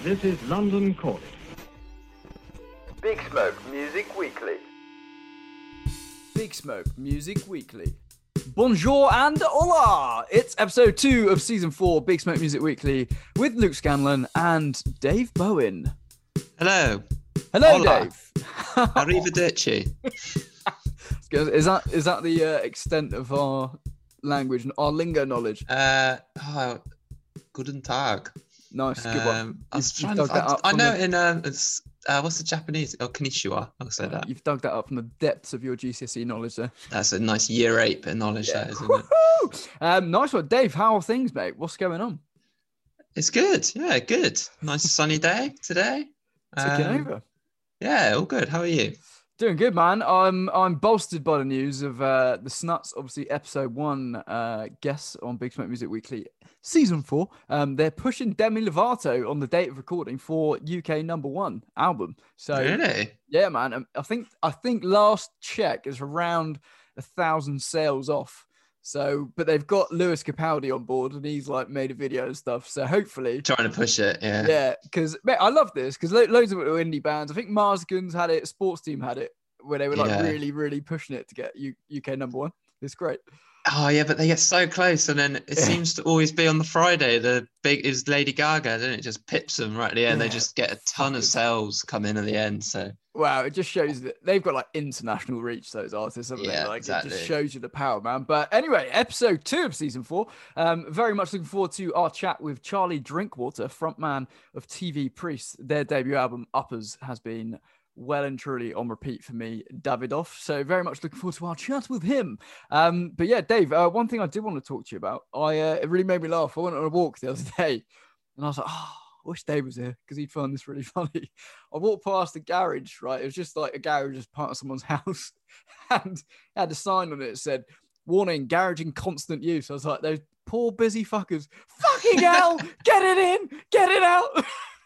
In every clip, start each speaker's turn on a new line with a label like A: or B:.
A: This is London Calling.
B: Big Smoke Music Weekly.
C: Big Smoke Music Weekly. Bonjour and hola! It's episode 2 of season 4 Big Smoke Music Weekly with Luke Scanlon and Dave Bowen.
D: Hello.
C: Hello,
D: Hola.
C: Dave.
D: Arrivederci.
C: Is that the extent of our language and our lingo knowledge?
D: Guten Tag.
C: Nice, good one.
D: I know it's what's the Japanese? Oh, konnichiwa. I'll say that.
C: You've dug that up from the depths of your GCSE knowledge there.
D: That's a nice year 8 bit of knowledge,
C: Yeah.
D: that, isn't it?
C: Nice one, Dave. How are things, mate? What's going on?
D: It's good. Yeah, good. Nice sunny day today.
C: Ticking over.
D: Yeah, all good. How are you?
C: Doing good, man. I'm bolstered by the news of the Snuts, obviously episode 1 guests on Big Smoke Music Weekly season 4. They're pushing Demi Lovato on the date of recording for UK #1 album. So
D: Really?
C: yeah, man. I think last check is around 1,000 sales off. So, but they've got Lewis Capaldi on board, and he's like made a video and stuff. So hopefully,
D: Trying to push it, yeah.
C: yeah, because I love this because loads of little indie bands. I think Marsgans had it, Sports Team had it, where they were like really, really pushing it to get UK #1. It's great.
D: Oh yeah, but they get so close, and then it seems to always be on the Friday. The big is Lady Gaga, doesn't it? Just pips them right at the end.
C: Yeah.
D: They just get a ton of sales come in at the end. So
C: Wow, it just shows that they've got like international reach, those artists, haven't they?
D: Yeah,
C: Like
D: exactly.
C: It just shows you the power, man. But anyway, episode 2 of season 4. Very much looking forward to our chat with Charlie Drinkwater, frontman of TV Priests. Their debut album, Uppers, has been well and truly on repeat for me, Davidoff. So very much looking forward to our chat with him. But yeah, Dave, one thing I did want to talk to you about, it really made me laugh. I went on a walk the other day and I was like, I wish Dave was here because he'd find this really funny. I walked past the garage, right? It was just like a garage as part of someone's house, and it had a sign on it that said, "Warning, garage in constant use." I was like, those poor busy fuckers. Fucking hell! Get it in! Get it out!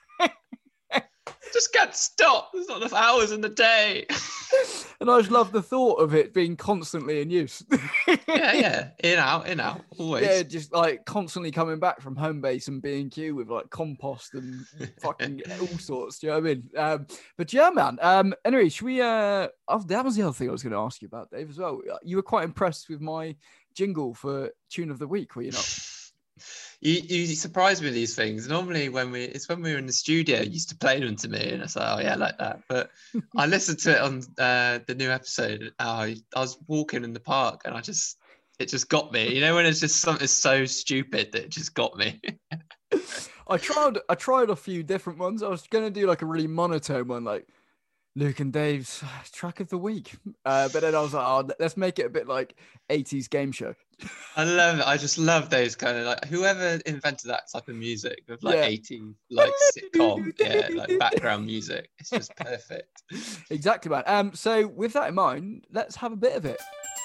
D: just can't stop. There's not enough hours in the day.
C: And I just love the thought of it being constantly in use.
D: yeah. In out, always.
C: Yeah, just like constantly coming back from home base and B&Q with like compost and fucking all sorts. Do you know what I mean? But yeah, man. Anyway, should we? That was the other thing I was going to ask you about, Dave, as well. You were quite impressed with my jingle for Tune of the Week, were you not?
D: You surprise me with these things. Normally, when we were in the studio, you used to play them to me, and I was like, "Oh yeah, I like that." But I listened to it on the new episode. I was walking in the park, and it just got me. You know, when it's just something so stupid that it just got me.
C: I tried a few different ones. I was going to do like a really monotone one, like Luke and Dave's track of the week. But then I was like, oh, let's make it a bit like 80s game show.
D: I love it. I just love those kind of like whoever invented that type of music with like
C: Yeah.
D: 80s like sitcom, yeah, like background music. It's just perfect.
C: Exactly, man. So with that in mind, let's have a bit of it.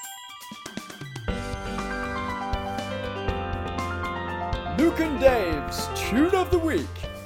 C: Luke and Dave's Tune of the Week.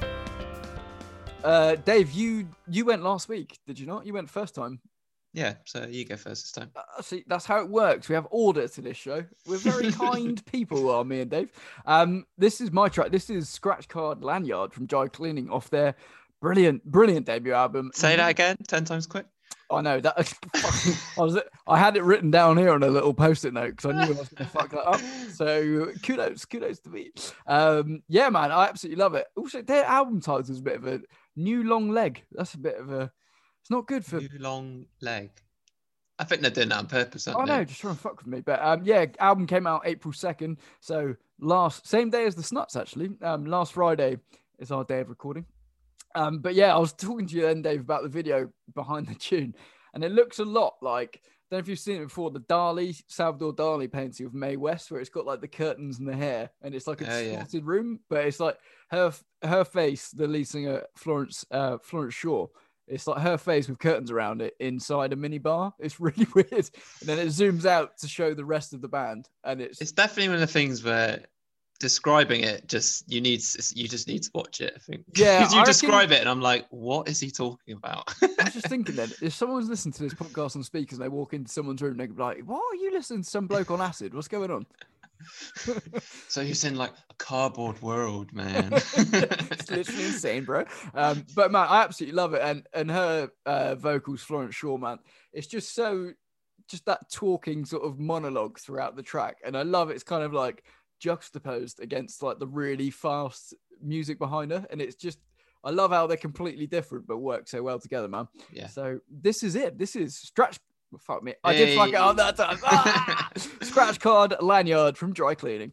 C: Dave, you went last week, did you not? You went first time.
D: Yeah, so you go first this time.
C: See, that's how it works. We have order to this show. We're very kind people, are me and Dave. This is my track. This is Scratch Card Lanyard from Dry Cleaning off their brilliant debut album.
D: Say that again, 10 times quick.
C: I know that. I had it written down here on a little post-it note because I knew I was going to fuck that up. So kudos to me. Yeah, man, I absolutely love it. Also, their album title is a bit of a new long leg. That's a bit of a. It's not good for.
D: New long leg. I think they're doing that on purpose, aren't
C: I
D: they?
C: know, just trying to fuck with me. But yeah, album came out April 2nd. So same day as the Snuts, actually. Last Friday is our day of recording. But yeah, I was talking to you then, Dave, about the video behind the tune. And it looks a lot like, I don't know if you've seen it before, the Salvador Dali painting of Mae West, where it's got like the curtains and the hair. And it's like a distorted room. But it's like her face, the lead singer, Florence Shaw. It's like her face with curtains around it inside a mini bar. It's really weird. And then it zooms out to show the rest of the band. And it's
D: definitely one of the things where describing it, you just need to watch it, I think.
C: Yeah,
D: because you describe it and I'm like, what is he talking about?
C: I was just thinking then, if someone's listening to this podcast on speakers and they walk into someone's room, they could be like, why are you listening to some bloke on acid? What's going on?
D: So he's in like a cardboard world, man.
C: It's literally insane, bro. But man, I absolutely love it. And her vocals, Florence Shaw, man, it's just that talking sort of monologue throughout the track. And I love it. It's kind of like juxtaposed against like the really fast music behind her. And it's just, I love how they're completely different, but work so well together, man.
D: Yeah.
C: So this is it. This is fuck me. I did fuck it up that time. Scratch Card Lanyard from Dry Cleaning.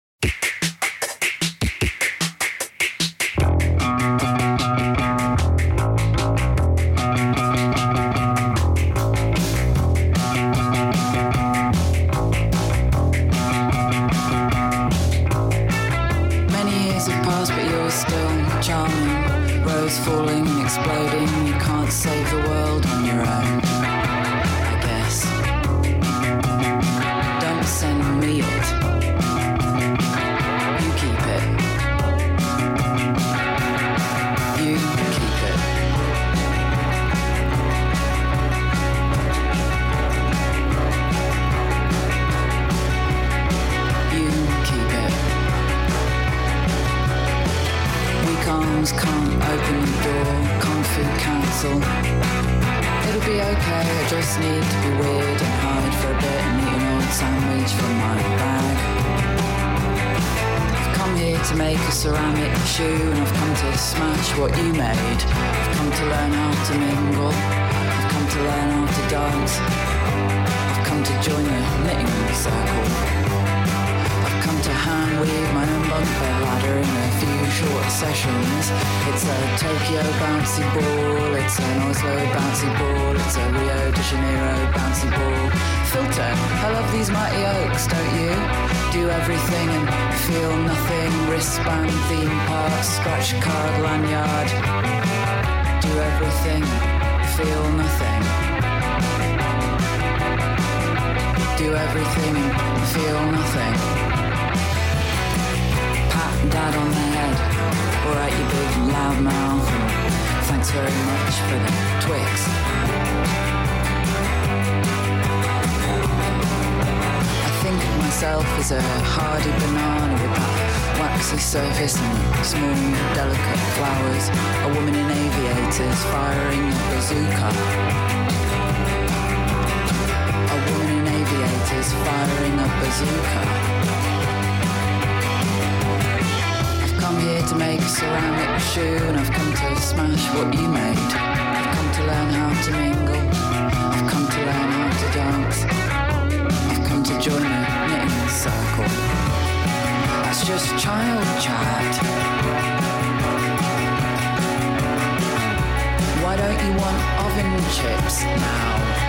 A: Many years have passed, but you're still charming. Rose falling and exploding. You can't save the world on your own, I guess. Don't send me it. You keep it. You keep it. You keep it. Weak arms can't open the door. Kung Fu Council. It'll be okay, I just need to be weird and hide for a bit and eat an old sandwich from my bag. I've come here to make a ceramic shoe and I've come to smash what you made. I've come to learn how to mingle. I've come to learn how to dance. I've come to join the knitting circle. I've come to hand weave my own bunk bed ladder in a few short sessions. It's a Tokyo bouncy ball, it's an Oslo bouncy ball, it's a Rio de Janeiro bouncy ball. Filter, I love these mighty oaks, don't you? Do everything and feel nothing. Wristband, theme park, scratch card, lanyard. Do everything, feel nothing. Do everything and feel nothing. Dad on the head, alright you big loud mouth, and thanks very much for the Twix. I think of myself as a hardy banana with that waxy surface and small delicate flowers, a woman in aviators firing a bazooka. A woman in aviators firing a bazooka. I'm here to make a ceramic shoe and I've come to smash what you made. I've come to learn how to mingle. I've come to learn how to dance. I've come to join a knitting circle. That's just child chat. Why don't you want oven chips now?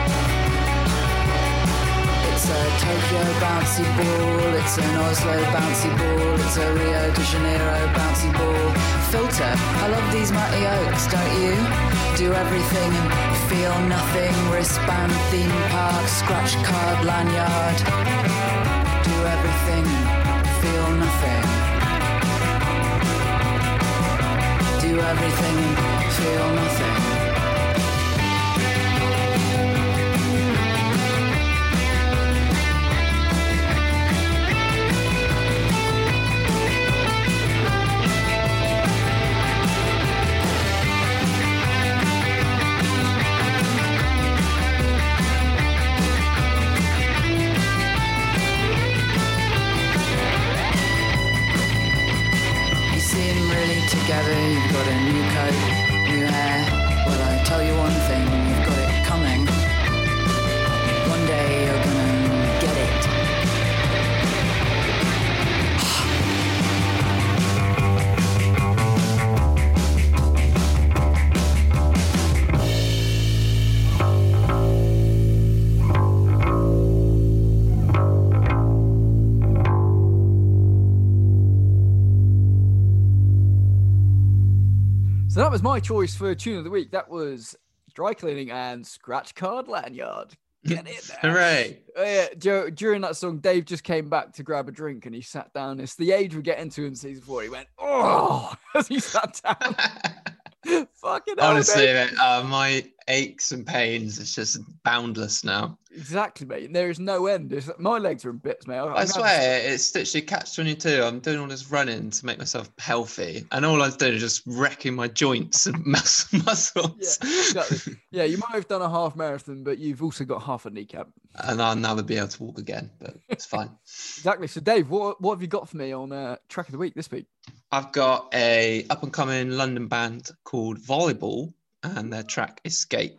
A: It's a Tokyo bouncy ball, it's an Oslo bouncy ball, it's a Rio de Janeiro bouncy ball. Filter, I love these mighty oaks, don't you? Do everything and feel nothing. Wristband, theme park, scratch card, lanyard. Do everything and feel nothing. Do everything and feel nothing. Together, you've got a new coat, new hair. Well, I tell you one thing, you've got it coming. One day you're gonna get it.
C: So that was my choice for tune of the week. That was Dry Cleaning and Scratch Card Lanyard. Get in there.
D: Hooray.
C: Yeah, Joe, during that song, Dave just came back to grab a drink and he sat down. It's the age we get into in season 4. He went, oh, as he sat down. Fucking hell,
D: Honestly,
C: Dave.
D: mate, my aches and pains, it's just boundless now.
C: Exactly, mate. There is no end. My legs are in bits, mate.
D: I swear, it's literally catch-22. I'm doing all this running to make myself healthy, and all I've done is just wrecking my joints and muscles.
C: Yeah, exactly. Yeah, you might have done a half marathon, but you've also got half a kneecap.
D: And I'll never be able to walk again, but it's fine.
C: Exactly. So, Dave, what have you got for me on track of the week this week?
D: I've got a up-and-coming London band called Volleyball, and their track Escape.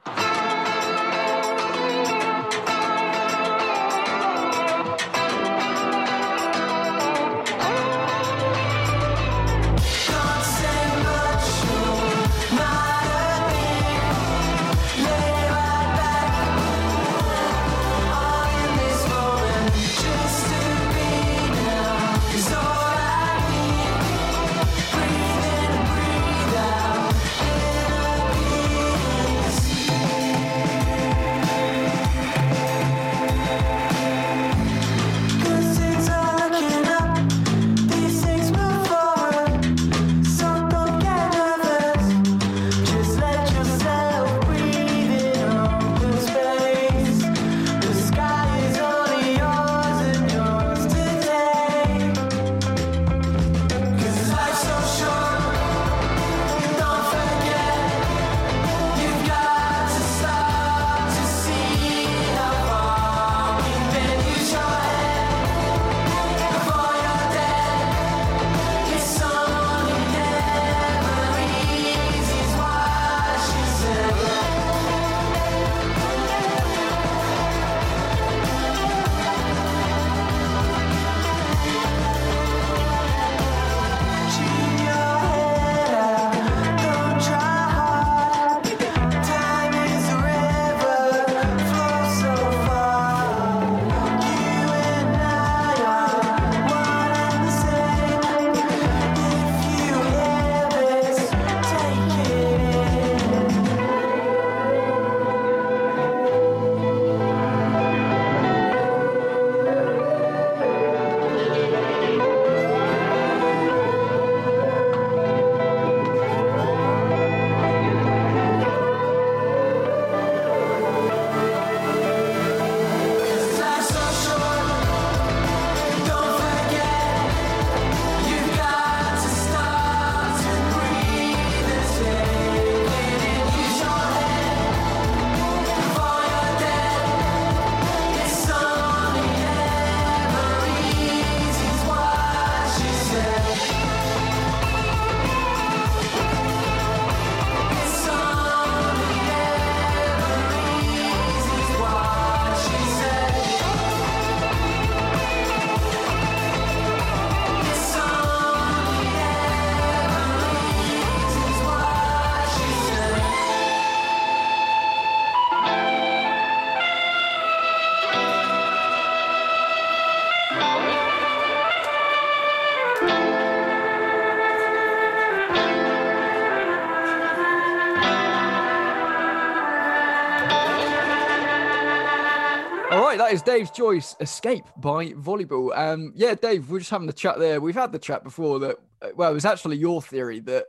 C: All right, that is Dave's choice, Escape by Volleyball. Yeah, Dave, we're just having the chat there. We've had the chat before that, well, it was actually your theory that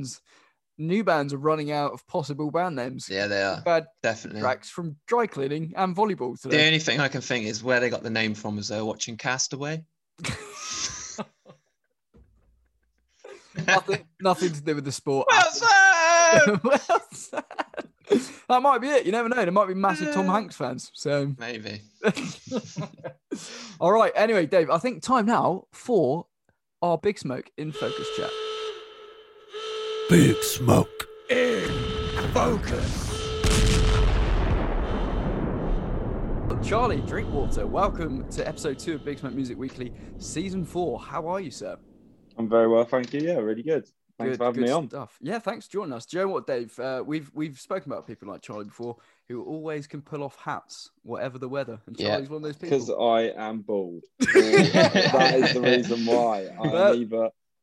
C: new bands are running out of possible band names.
D: Yeah, they are.
C: Bad
D: Definitely.
C: tracks from Dry Cleaning and Volleyball
D: The
C: today.
D: only thing I can think is where they got the name from was they were watching Castaway.
C: Nothing to do with the sport.
D: What's that?
C: Well said. That might be it. You never know. There might be massive Tom Hanks fans. So
D: Maybe.
C: all right. Anyway, Dave, I think time now for our Big Smoke in Focus chat.
E: Big Smoke in Focus.
C: Charlie Drinkwater, welcome to episode 2 of Big Smoke Music Weekly, season 4. How are you, sir?
F: I'm very well, thank you. Yeah, really good. Thanks for having me on.
C: Stuff. Yeah, thanks for joining us. Do you know what, Dave? We've spoken about people like Charlie before who always can pull off hats, whatever the weather. And Charlie's one of those people.
F: Because I am bald. That is the reason why. I'm either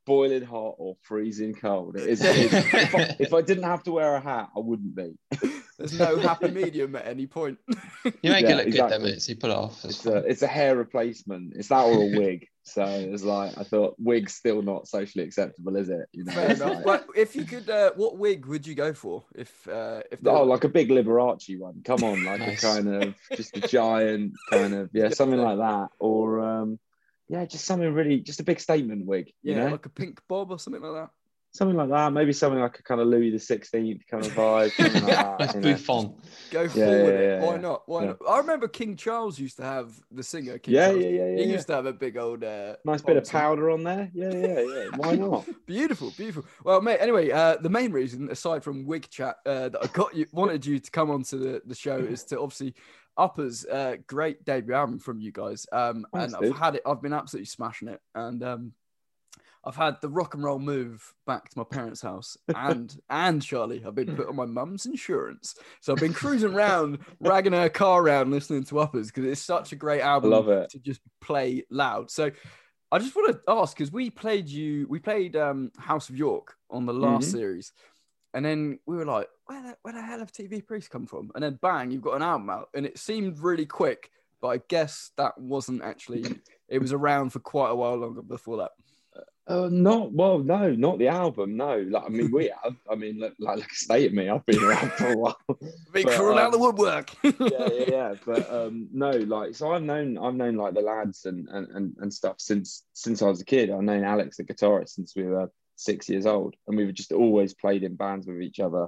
F: boiling hot or freezing cold. If I didn't have to wear a hat, I wouldn't be.
C: There's no happy medium at any point.
D: You make it look good, though, mate. So you pull it off.
F: It's a hair replacement. It's that or a wig. So it's like, I thought wig's still not socially acceptable, is it? You know.
C: Fair enough. Like, if you could, what wig would you go for?
F: Like a big Liberace one. Come on, like nice. A kind of just a giant kind of something like that, or just something really, just a big statement wig. You know?
C: Like a pink bob or something like that.
F: Something like that, maybe something like a kind of Louis XVI kind of vibe. Something like that,
D: That's Buffon.
C: Go forward. Yeah. Why not? Why not? I remember King Charles used to have the singer. King Charles. He used to have a big old
F: nice bit of powder on there. Yeah. Why not?
C: Beautiful. Well, mate. Anyway, the main reason, aside from wig chat, that I wanted you to come onto the show is to obviously Uppers, great debut album from you guys. And I've been absolutely smashing it, and I've had the rock and roll move back to my parents' house, and Charlie, I've been put on my mum's insurance, so I've been cruising around, ragging her car around, listening to Uppers because it's such a great album.
F: I love it.
C: To just play loud. So I just want to ask, because we played House of York on the last series, and then we were like, where the hell have TV Priest come from? And then bang, you've got an album out, and it seemed really quick, but I guess that wasn't actually. It was around for quite a while longer before that.
F: Not the album. No, like, I mean, we have. I mean, like a state of me, I've been around for a while.
C: Been crawling out the woodwork.
F: yeah. But no, like, so I've known like the lads and stuff since I was a kid. I've known Alex, the guitarist, since we were 6 years old, and we've just always played in bands with each other.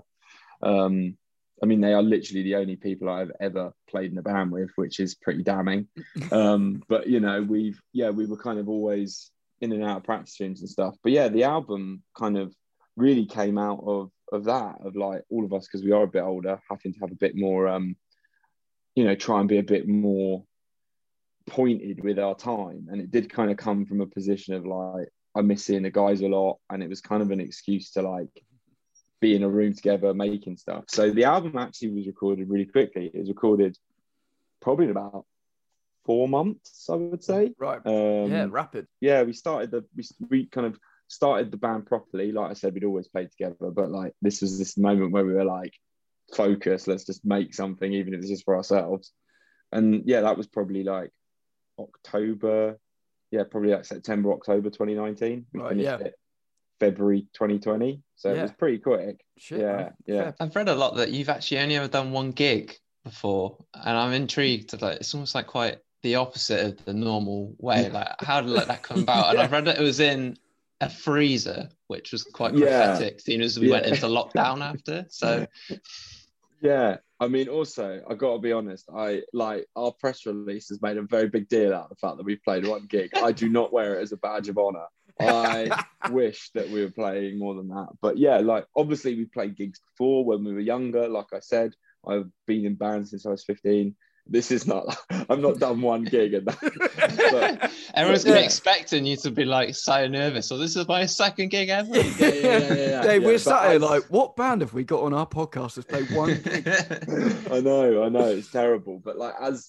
F: I mean, they are literally the only people I've ever played in a band with, which is pretty damning. But you know, we were kind of always in and out of practice rooms and stuff. But yeah, the album kind of really came out of that, of like all of us, because we are a bit older, having to have a bit more, try and be a bit more pointed with our time. And it did kind of come from a position of like, I miss seeing the guys a lot, and it was kind of an excuse to like be in a room together making stuff. So the album actually was recorded really quickly. It was recorded probably in about 4 months, I would say.
C: Right. Rapid.
F: Yeah, we kind of started the band properly. Like I said, we'd always played together, but like this was this moment where we were like, focus, let's just make something, even if it's just for ourselves. And yeah, that was probably like October. Yeah, probably like September, October 2019. We finished it February 2020. So it was pretty quick.
C: Shit,
F: yeah.
D: I've read a lot that you've actually only ever done one gig before, and I'm intrigued. Like, it's almost like quite the opposite of the normal way. Like, how did that come about? And I've read that it was in a freezer, which was quite prophetic, seeing as we went into lockdown after. So
F: yeah, I mean, also I got to be honest, I like our press release has made a very big deal out of the fact that we've played one gig. I do not wear it as a badge of honor. I wish that we were playing more than that. But yeah, like obviously we played gigs before when we were younger. Like I said, I've been in bands since I was 15. This is not, I've not done one gig and that.
D: Everyone's gonna be expecting you to be like so nervous. So this is my second gig ever.
F: Yeah.
C: Dave, we're sat here like, what band have we got on our podcast that's played one gig?
F: I know, it's terrible. But like as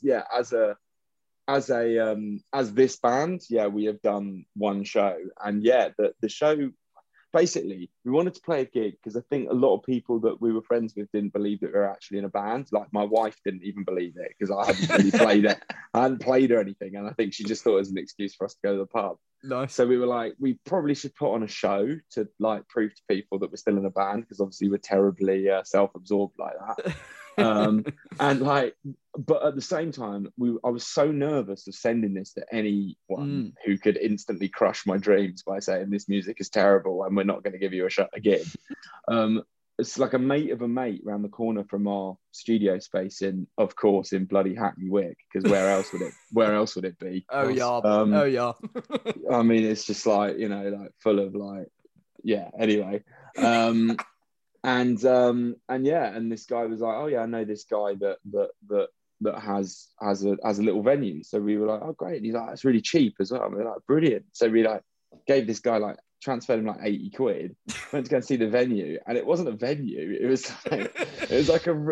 F: this band, we have done one show, and the show. Basically, we wanted to play a gig because I think a lot of people that we were friends with didn't believe that we were actually in a band. Like my wife didn't even believe it because I hadn't really played it. I hadn't played or anything. And I think she just thought it was an excuse for us to go to the pub.
C: Nice.
F: So we were like, we probably should put on a show to like prove to people that we're still in a band, because obviously we're terribly self-absorbed like that. And like, but at the same time, I was so nervous of sending this to anyone who could instantly crush my dreams by saying this music is terrible and we're not going to give you a shot again. It's like a mate of a mate around the corner from our studio space in bloody Hackney Wick, because where else would it be?
C: Oh yeah.
F: I mean, it's just like, like full of like, anyway. And this guy was like, oh yeah, I know this guy that has a little venue. So we were like, oh great. And he's like, it's really cheap as well. And we're like, brilliant. So we like gave this guy like, transferred him like 80 quid, went to go and see the venue, and it wasn't a venue. It was like a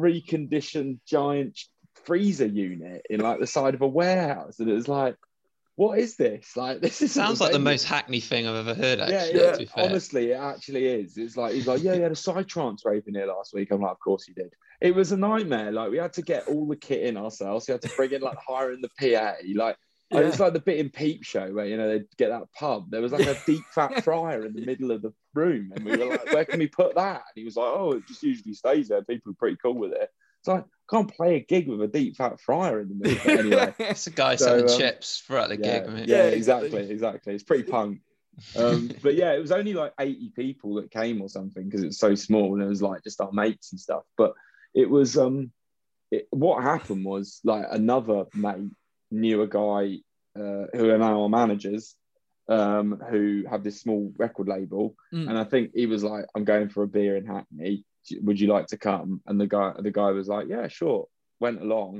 F: reconditioned giant freezer unit in like the side of a warehouse, and it was like, what is this? Like, this is
D: Sounds like the most hackney thing I've ever heard, actually,
F: Yeah,
D: to be fair.
F: honestly, it actually is. It's like, he's like, yeah, you had a psytrance rave in here last week. I'm like, of course you did. It was a nightmare. Like, we had to get all the kit in ourselves. We had to bring in, like, hiring the PA. Like, it's like the bit in Peep Show where, you know, they'd get that pub. There was like a deep fat fryer in the middle of the room. And we were like, where can we put that? And he was like, oh, it just usually stays there. People are pretty cool with it. It's like, can't play a gig with a deep fat fryer in the middle. But anyway,
D: it's a guy selling chips throughout the gig. I mean.
F: Yeah, exactly. It's pretty punk. But yeah, it was only like 80 people that came or something because it was so small, and it was like just our mates and stuff. But it was what happened was, like, another mate knew a guy who are now our managers, who have this small record label, and I think he was like, I'm going for a beer in Hackney, would you like to come? And the guy was like, yeah, sure. Went along,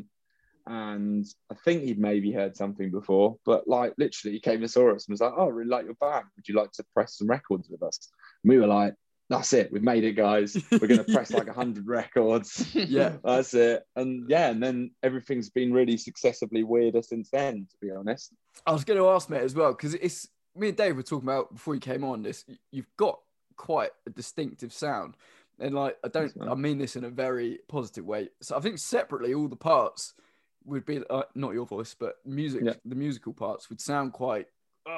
F: and I think he'd maybe heard something before, but like literally he came and saw us and was like, oh, I really like your band, would you like to press some records with us? And we were like, that's it, we've made it, guys, we're going to press like 100 records.
C: Yeah,
F: that's it. And then everything's been really successively weirder since then, to be honest.
C: I was going to ask, mate, as well, because it's me and Dave were talking about before you came on this. You've got quite a distinctive sound, and like, I mean this in a very positive way. So I think separately, all the parts would be not your voice, but the musical parts would sound quite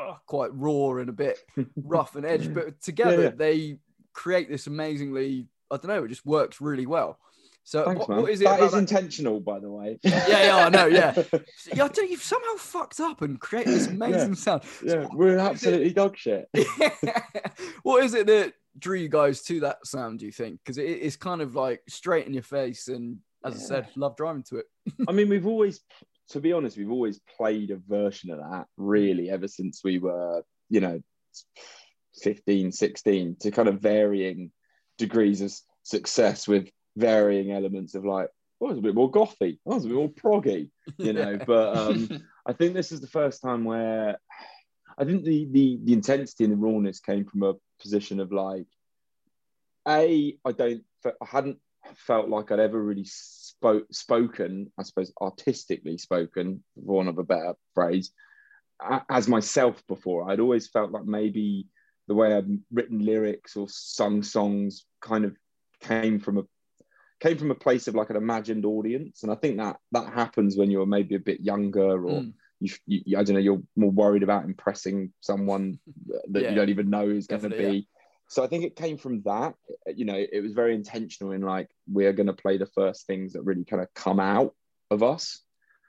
C: raw and a bit rough and edgy, but together they create this amazingly, I don't know, it just works really well. So
F: thanks,
C: what is it
F: that is intentional, by the way.
C: I know. You've somehow fucked up and created this amazing sound.
F: So we're absolutely dog shit.
C: What is it that drew you guys to that sound, do you think? Because it's kind of like straight in your face, and as I said, love driving to it.
F: I mean, we've always played a version of that, really, ever since we were, 15, 16, to kind of varying degrees of success, with varying elements of like, oh, it's a bit more gothy, oh, it's a bit more proggy, But I think this is the first time where I think the intensity and the rawness came from a position of like, I hadn't felt like I'd ever really spoken, I suppose, artistically spoken, for want of a better phrase, as myself before. I'd always felt like maybe the way I'd written lyrics or sung songs kind of came from a place of like an imagined audience. And I think that happens when you're maybe a bit younger, or you I don't know, you're more worried about impressing someone that you don't even know is going to be. Yeah. So I think it came from that. It was very intentional in like, we're going to play the first things that really kind of come out of us.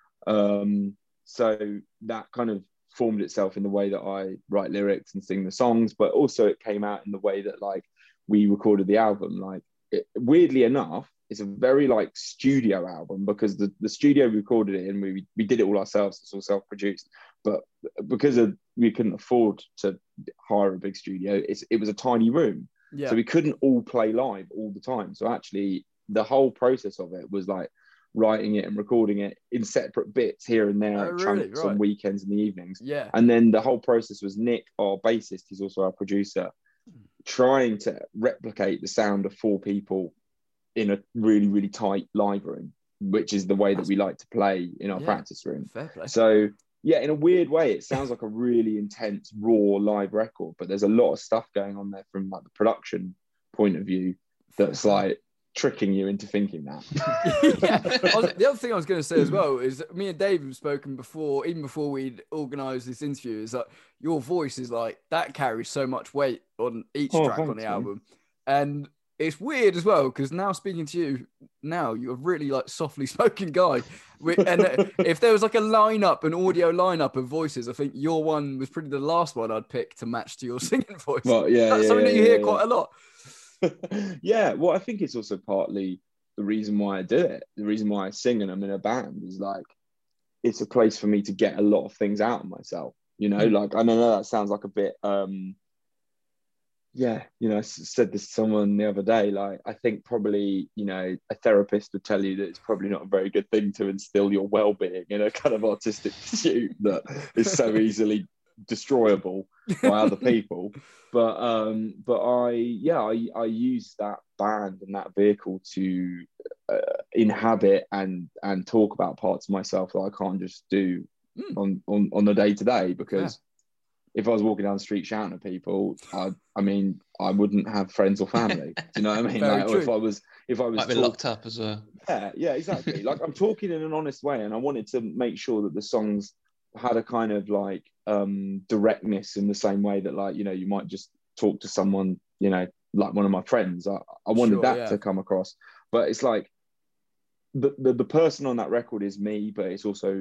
F: So that kind of formed itself in the way that I write lyrics and sing the songs, but also it came out in the way that like we recorded the album. Like, weirdly enough, it's a very like studio album, because the studio we recorded it in, we did it all ourselves. It's all self-produced, but because we couldn't afford to hire a big studio, it was a tiny room, so we couldn't all play live all the time. So actually the whole process of it was like writing it and recording it in separate bits here and there, chunks on weekends and the evenings. And then the whole process was Nick, our bassist, he's also our producer, trying to replicate the sound of 4 people in a really, really tight live room, which is the way that we like to play in our practice room. So yeah, in a weird way, it sounds like a really intense, raw live record, but there's a lot of stuff going on there from like the production point of view that's like tricking you into thinking that.
C: The other thing I was going to say as well is that me and Dave have spoken before, even before we'd organised this interview, is that your voice is like, that carries so much weight on each track on the album. And it's weird as well, because now speaking to you, now you're a really like softly spoken guy. And if there was like an audio lineup of voices, I think your one was probably the last one I'd pick to match to your singing voice.
F: Well,
C: that's something that you hear quite a lot.
F: Yeah, well, I think it's also partly the reason why I do it. The reason why I sing and I'm in a band is like, it's a place for me to get a lot of things out of myself. Like, I know that sounds like a bit I said this to someone the other day, like, I think probably, a therapist would tell you that it's probably not a very good thing to instill your well-being in a kind of artistic pursuit that is so easily destroyable by other people. But I use that band and that vehicle to inhabit and talk about parts of myself that I can't just do on the day to day, because if I was walking down the street shouting at people, I mean, I wouldn't have friends or family. Do you know what I mean?
C: Very
F: Like,
C: true.
F: if I was
D: Might be locked up as well.
F: yeah, exactly. Like, I'm talking in an honest way, and I wanted to make sure that the songs had a kind of like directness in the same way that, like, you know, you might just talk to someone, you know, like one of my friends. I wanted that to come across, but it's like the person on that record is me, but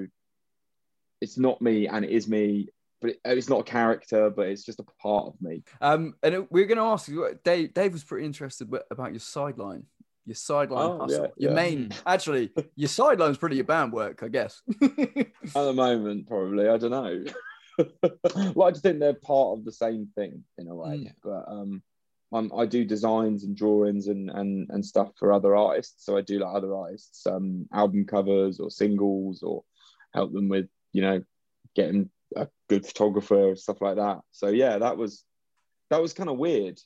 F: it's not me, and it is me. But it's not a character, but it's just a part of me.
C: And we're going to ask you, Dave was pretty interested about your sideline. Your sideline hustle. Your main, actually, your sideline's pretty your band work, I guess.
F: At the moment, probably. I don't know. Well, I just think they're part of the same thing in a way. But I do designs and drawings and stuff for other artists. So I do like other artists, album covers or singles, or help them with, you know, getting a good photographer, stuff like that. So yeah, that was kind of weird.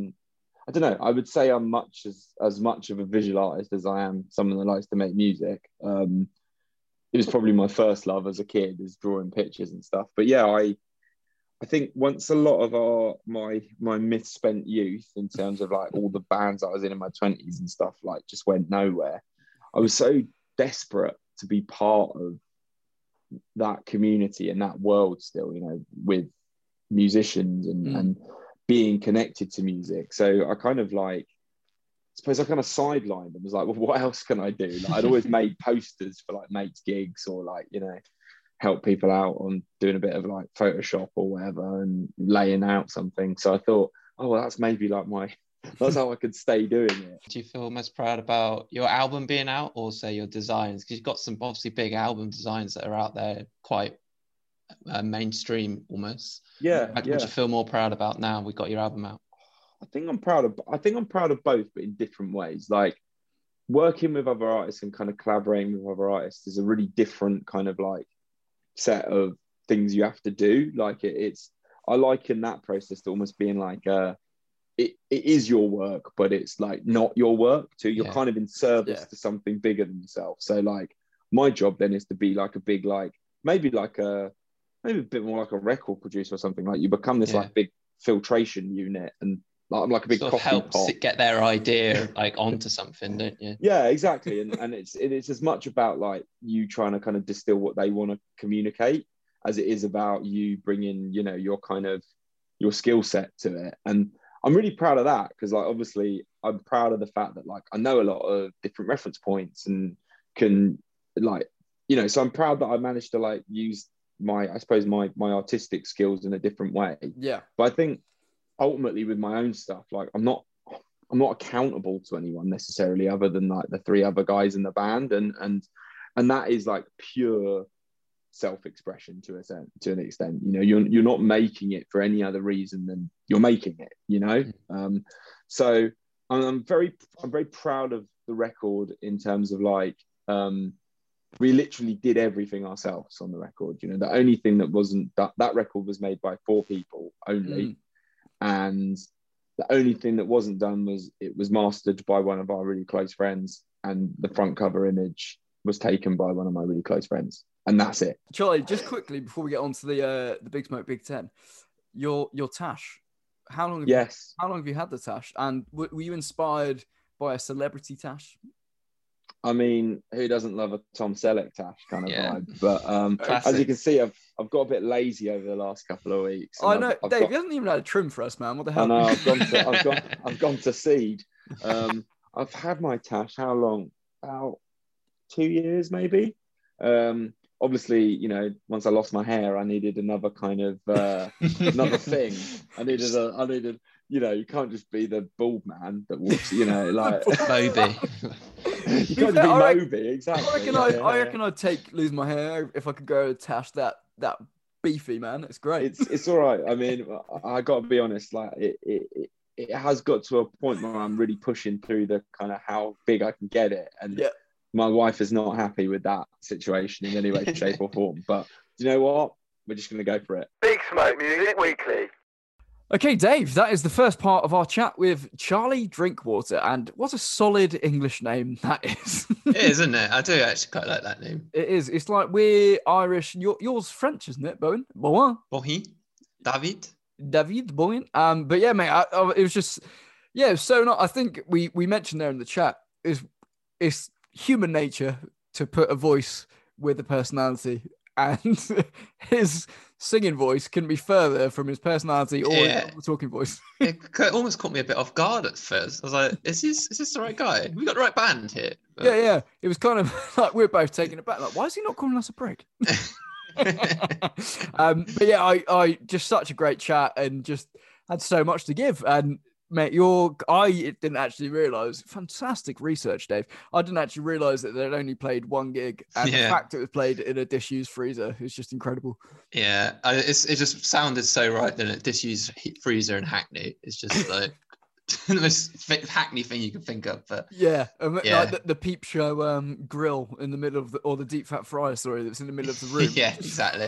F: I don't know. I would say I'm as much of a visual artist as I am someone that likes to make music. It was probably my first love as a kid, is drawing pictures and stuff. But yeah, I think once a lot of my misspent youth, in terms of like all the bands I was in my 20s and stuff, like just went nowhere. I was so desperate to be part of that community and that world still, you know, with musicians and being connected to music. So I kind of like, I suppose I kind of sidelined and was like, well, what else can I do? Like, I'd always made posters for like mates' gigs, or like, you know, help people out on doing a bit of like Photoshop or whatever and laying out something. So I thought, oh, well, that's maybe like that's how I could stay doing it.
D: Do you feel most proud about your album being out, or say your designs? Because you've got some obviously big album designs that are out there, quite mainstream almost.
F: Yeah.
D: Would you feel more proud about now we got your album out?
F: I think I'm proud of both, but in different ways. Like, working with other artists and kind of collaborating with other artists is a really different kind of like set of things you have to do. Like, I liken that process to almost being like it is your work, but it's like not your work too. You're kind of in service to something bigger than yourself. So like, my job then is to be like a big, like maybe a bit more like a record producer or something. Like, you become this like big filtration unit, and like, I'm like a big
D: sort
F: coffee
D: of helps
F: pot.
D: it get their idea like onto something, don't you?
F: Yeah, exactly. And it's as much about like you trying to kind of distill what they want to communicate as it is about you bringing, you know, your kind of your skill set to it. And I'm really proud of that, because like, obviously I'm proud of the fact that like I know a lot of different reference points and can, like, you know, so I'm proud that I managed to like use my artistic skills in a different way.
C: Yeah.
F: But I think ultimately with my own stuff, like I'm not accountable to anyone necessarily, other than like the three other guys in the band, and that is like pure self-expression to an extent. You know, you're not making it for any other reason than you're making it, you know. So I'm very proud of the record in terms of like we literally did everything ourselves on the record. You know, the only thing that wasn't that record was made by 4 people only, and the only thing that wasn't done was it was mastered by one of our really close friends, and the front cover image was taken by one of my really close friends, and that's it.
C: Charlie, just quickly before we get on to the Big Smoke Big Ten, your tash. How long have you had the tash? And were you inspired by a celebrity tash?
F: I mean, who doesn't love a Tom Selleck tash kind of vibe? But as you can see, I've got a bit lazy over the last couple of weeks.
C: I know, Dave. You hasn't even had a trim for us, man. What the hell?
F: I know. I've gone to seed. I've had my tash. How long? About 2 years, maybe. Obviously, you know, once I lost my hair, I needed another kind of another thing. I needed. You know, you can't just be the bald man that walks. You know, like
D: Moby.
F: You can't just be Moby. Exactly.
C: I reckon I'd lose my hair if I could grow a tash that beefy, man. It's great.
F: It's all right. I mean, I got to be honest. Like it has got to a point where I'm really pushing through the kind of how big I can get it, and my wife is not happy with that situation in any way, shape, or form. But you know what? We're just going to go for it.
B: Big Smoke Music Weekly.
C: Okay, Dave, that is the first part of our chat with Charlie Drinkwater. And what a solid English name that is.
D: It is, isn't it? I do actually quite like that name.
C: It is. It's like we're Irish. Yours French, isn't it, Bowen? Bowen?
D: David.
C: David Bowen. But yeah, mate, it was just, yeah, it was so not. I think we mentioned there in the chat, it's human nature to put a voice with a personality. And his singing voice couldn't be further from his personality or his talking voice.
D: It almost caught me a bit off guard at first. I was like, is this the right guy? We got the right band here. But...
C: Yeah. It was kind of like we're both taking it back. Like, why is he not calling us a prick? But yeah, I just such a great chat and just had so much to give. And mate, I didn't actually realise, fantastic research, Dave. I didn't actually realise that they'd only played one gig, and the fact it was played in a disused freezer is just incredible.
D: Yeah, it just sounded so right, didn't it? Disused freezer in Hackney. It's just like the most Hackney thing you can think of. But
C: like the Peep Show grill in the middle of the deep fat fryer, that's in the middle of the room.
D: Yeah, exactly.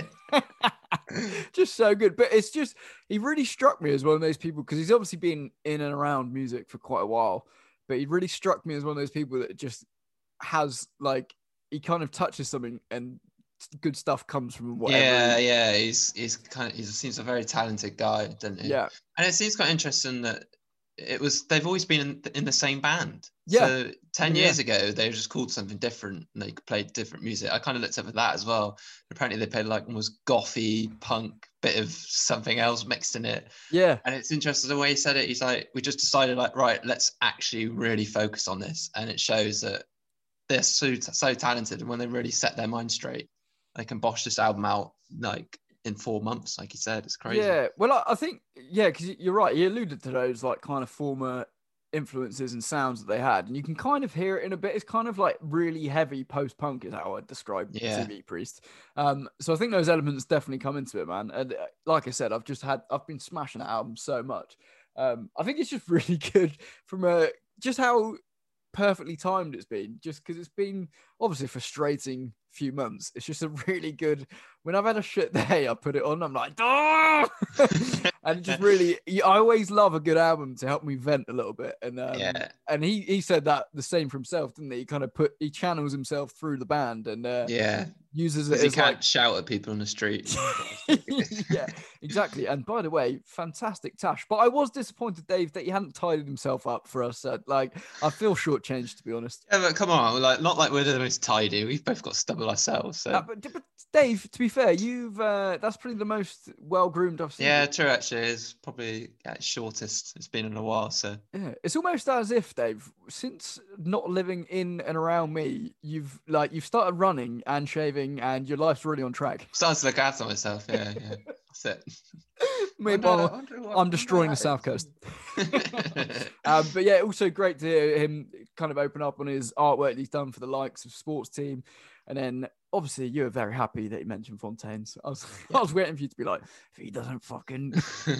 C: Just so good. But it's just, he really struck me as one of those people, because he's obviously been in and around music for quite a while, but he really struck me as one of those people that just has, like, he kind of touches something and good stuff comes from whatever.
D: Yeah. He seems a very talented guy, doesn't he?
C: Yeah.
D: And it seems quite interesting that they've always been in the same band.
C: Yeah.
D: So 10 years ago, they were just called something different and they played different music. I kind of looked up at that as well. Apparently they played like almost gothy punk, bit of something else mixed in it.
C: Yeah.
D: And it's interesting the way he said it. He's like, we just decided, like, right, let's actually really focus on this. And it shows that they're so talented. And when they really set their mind straight, they can bosh this album out like in 4 months, like he said. It's crazy.
C: Yeah, well, I think, because you're right. He alluded to those like kind of former influences and sounds that they had, and you can kind of hear it in a bit. It's kind of like really heavy post-punk is how I'd describe TV Priest. So I think those elements definitely come into it, man. And like I said, I've been smashing that album so much. I think it's just really good from just how perfectly timed it's been, just because it's been obviously a frustrating few months. It's just a really good, when I've had a shit day, I put it on, I'm like, oh! And just really, I always love a good album to help me vent a little bit. And and he said that the same for himself, didn't he? He channels himself through the band and uses it.
D: He can't shout at people on the street.
C: Yeah, exactly. And by the way, fantastic Tash. But I was disappointed, Dave, that he hadn't tidied himself up for us. I feel shortchanged, to be honest.
D: Yeah, but come on, not like we're the most tidy. We've both got stubble ourselves. So.
C: But Dave, to be fair, you've that's probably the most well-groomed I've seen.
D: Yeah, true. Actually, it's probably shortest it's been in a while. So
C: yeah, it's almost as if, Dave, since not living in and around me, you've started running and shaving, and your life's really on track.
D: Starting to look after myself. Yeah, that's it.
C: Meanwhile, I'm destroying the South Coast. But yeah, also great to hear him kind of open up on his artwork that he's done for the likes of Sports Team. And then obviously you were very happy that he mentioned Fontaines. I was waiting for you to be like, if he doesn't fucking.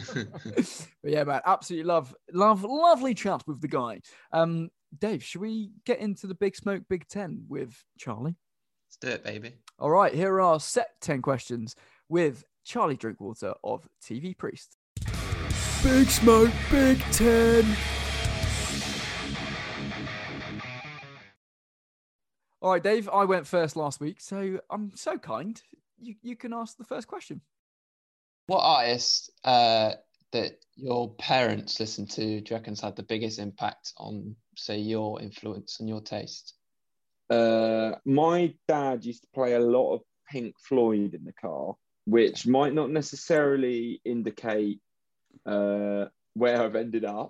C: But yeah, man, absolutely lovely chat with the guy. Dave, should we get into the Big Smoke Big 10 with Charlie?
D: Let's do it, baby.
C: All right, here are our set 10 questions with Charlie Drinkwater of TV Priest. Big Smoke Big 10. All right, Dave, I went first last week, so I'm so kind. You can ask the first question.
D: What artist that your parents listened to do you reckon has had the biggest impact on, say, your influence and your taste?
F: My dad used to play a lot of Pink Floyd in the car, which might not necessarily indicate where I've ended up.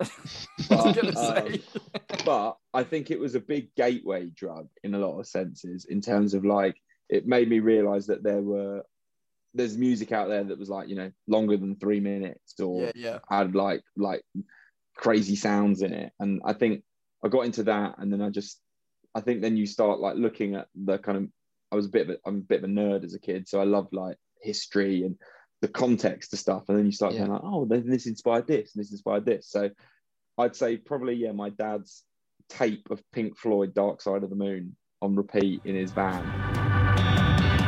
F: But I think it was a big gateway drug in a lot of senses, in terms of like, it made me realize that there's music out there that was like, longer than 3 minutes or had like crazy sounds in it. And I think I got into that, and then I think then you start like looking at the kind of, I'm a bit of a nerd as a kid, so I loved like history and the context of stuff, and then you start going like, oh, then this inspired this and this inspired this. So I'd say probably my dad's tape of Pink Floyd Dark Side of the Moon on repeat in his van.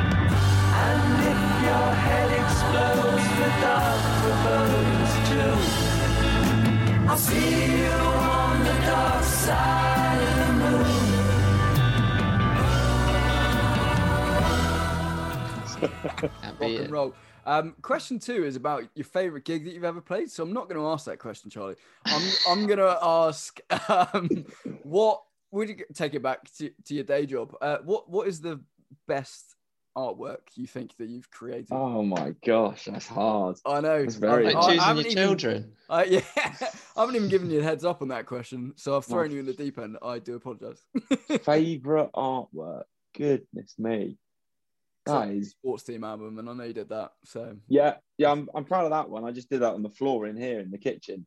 E: And if your head explodes, the dark forebodings too.
A: I'll see you on the dark side of the moon.
D: Can't
C: Rock
D: beat
C: and
D: it.
C: roll. Question 2 is about your favorite gig that you've ever played. So I'm not going to ask that question, Charlie. I'm going to ask, what would you take it back to your day job? What is the best artwork you think that you've created?
F: Oh my gosh, that's hard.
C: I know.
F: That's very
D: Like
F: hard.
D: choosing
C: haven't
D: your
C: even-
D: children.
C: Yeah, I haven't even given you a heads up on that question, so I've thrown
F: My-
C: you in the deep end. I do apologise.
F: Favorite artwork? Goodness me. That is,
C: Sports team album, and I know you did that. So
F: yeah. I'm proud of that one. I just did that on the floor in here in the kitchen,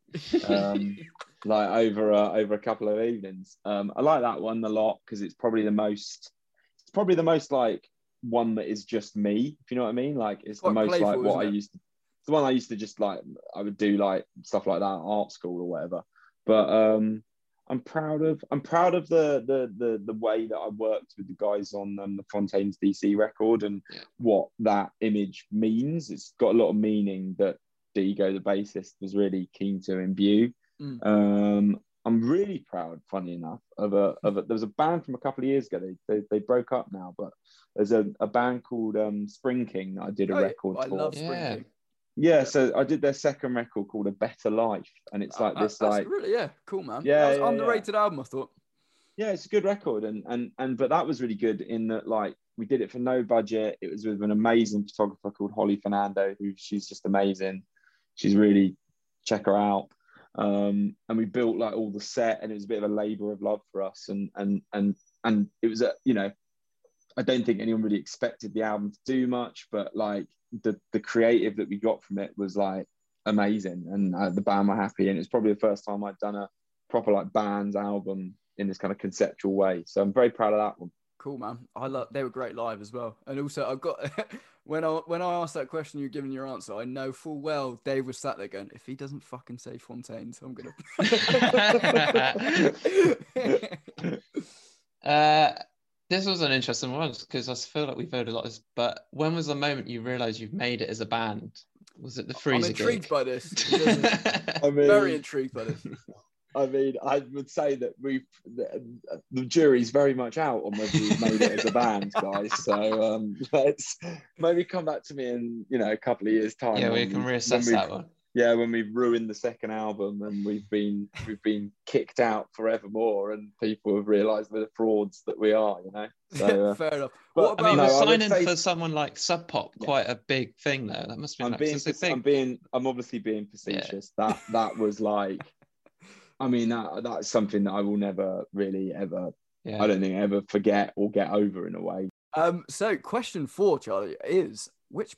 F: like over a couple of evenings. I like that one a lot because it's probably the most like one that is just me. If you know what I mean, like it's the
C: Quite
F: most
C: playful,
F: like what I
C: isn't it?
F: used to. It's the one I used to just like. I would do like stuff like that at art school or whatever. But I'm proud of the way that I worked with the guys on the Fontaines DC record and what that image means. It's got a lot of meaning that Diego, the bassist, was really keen to imbue. I'm really proud, funny enough, of there was a band from a couple of years ago. They broke up now, but there's a band called Spring King that I did a record
C: I
F: for.
C: love Spring
D: Yeah.
C: King.
F: Yeah, so I did their second record called A Better Life, and it's like this,
C: That's
F: like
C: really cool, man.
F: Yeah,
C: That was
F: yeah,
C: underrated album, I thought.
F: yeah, it's a good record, and but that was really good in that like we did it for no budget. It was with an amazing photographer called Holly Fernando, she's just amazing. She's really, check her out. And we built like all the set, and it was a bit of a labour of love for us, and it was I don't think anyone really expected the album to do much, but like the creative that we got from it was like amazing, and the band were happy, and it's probably the first time I'd done a proper like band's album in this kind of conceptual way. So I'm very proud of that one.
C: Cool, man. They were great live as well. And also, I've got when I asked that question, you giving your answer, I know full well Dave was sat there going, if he doesn't fucking say Fontaines, I'm gonna.
D: This was an interesting one because I feel like we've heard a lot of this, but when was the moment you realised you've made it as a band? Was it the
C: I'm
D: Freezer
C: intrigued
D: gig?
C: by this.
F: I mean,
C: Very intrigued by this.
F: I mean, I would say that the jury's very much out on whether we've made it as a band, guys. So let's maybe come back to me in a couple of years' time.
D: Yeah, we can reassess that one.
F: Yeah, when we've ruined the second album and we've been kicked out forevermore, and people have realised we're the frauds that we are. So
C: Fair enough.
F: but,
C: What
D: I mean,
C: about
F: no,
D: was
F: I would
D: signing
F: say-
D: for someone like Sub Pop quite a big thing, though? That must have been
F: I'm obviously being facetious.
D: Yeah.
F: That was like, I mean, that's something that I will never really ever.
D: Yeah.
F: I don't think ever forget or get over in a way.
C: So question 4, Charlie, is which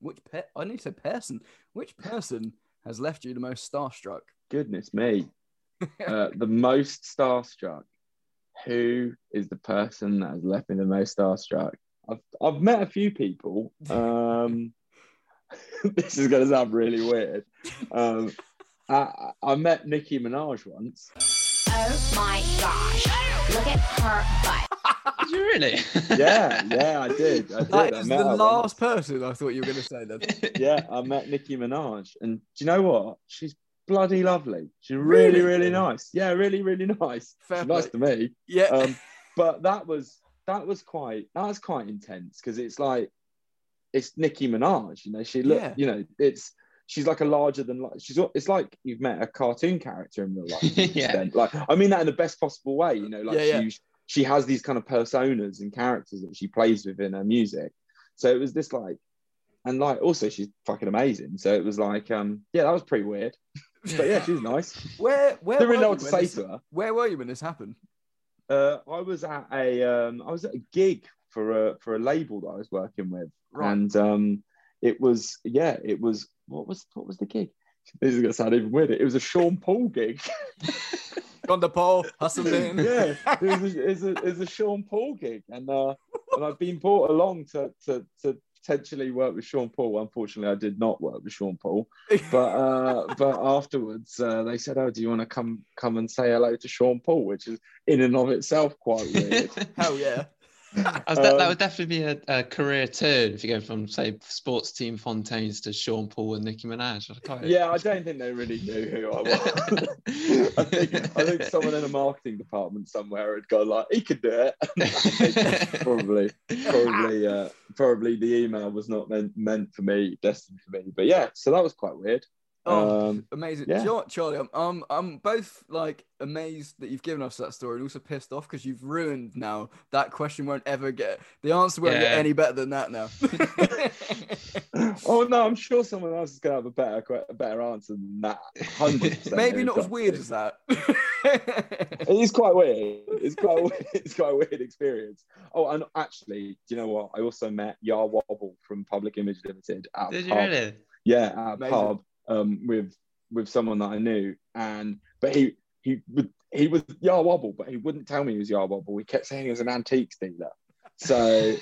C: person has left you the most starstruck?
F: Goodness me, the most starstruck. Who is the person that has left me the most starstruck? I've met a few people. This is going to sound really weird. I met Nicki Minaj once.
G: Oh my gosh. Look at her butt.
D: Did you really?
F: Yeah, I did.
C: That
F: I
C: is
F: met
C: the
F: her
C: last person I thought you were going to say that.
F: Yeah, I met Nicki Minaj, and do you know what? She's bloody lovely. She's really, really nice. Yeah, really, really nice.
C: Fair
F: She's nice to
C: play.
F: me.
C: Yeah.
F: But that was quite intense because it's like it's Nicki Minaj. She's like a larger than life. It's like you've met a cartoon character in real life.
D: Yeah.
F: Like I mean that in the best possible way. She has these kind of personas and characters that she plays with in her music. So it was this like, and like also she's fucking amazing. So it was like, that was pretty weird. But yeah, she was nice.
C: Where
F: Didn't really know what
C: were
F: to
C: you
F: say
C: when
F: to her.
C: Where were you when this happened?
F: I was at a gig for a label that I was working with,
C: Right.
F: and it was what was the gig? This is gonna sound even weirder. It was a Sean Paul gig.
C: On the pole, hustling.
F: Yeah, it was a Sean Paul gig, and I've been brought along to potentially work with Sean Paul. Unfortunately, I did not work with Sean Paul, but afterwards they said, "Oh, do you want to come and say hello to Sean Paul?" Which is in and of itself quite weird.
C: Hell yeah.
D: That would definitely be a career turn if you go from, say, sports team Fontaines to Sean Paul and Nicki Minaj.
F: Yeah, I don't think they really knew who I was. I think someone in the marketing department somewhere had gone like, he could do it. Probably the email was not meant for me, destined for me. But yeah, so that was quite weird.
C: Amazing.
F: Yeah.
C: Do you know what, Charlie? I'm both like amazed that you've given us that story and also pissed off because you've ruined now. That question won't ever get the answer won't get any better than that now.
F: Oh no, I'm sure someone else is gonna have a better answer than that. 100%.
C: Maybe not as weird as that.
F: It is quite weird. It's quite a weird experience. Oh, and actually, do you know what? I also met Yar Wobble from Public Image Limited at a
D: Did
F: pub.
D: you really?
F: Yeah, at a
C: Amazing.
F: pub with someone that I knew, but he was Yar Wobble, but he wouldn't tell me he was Yar Wobble. He kept saying he was an antiques dealer. So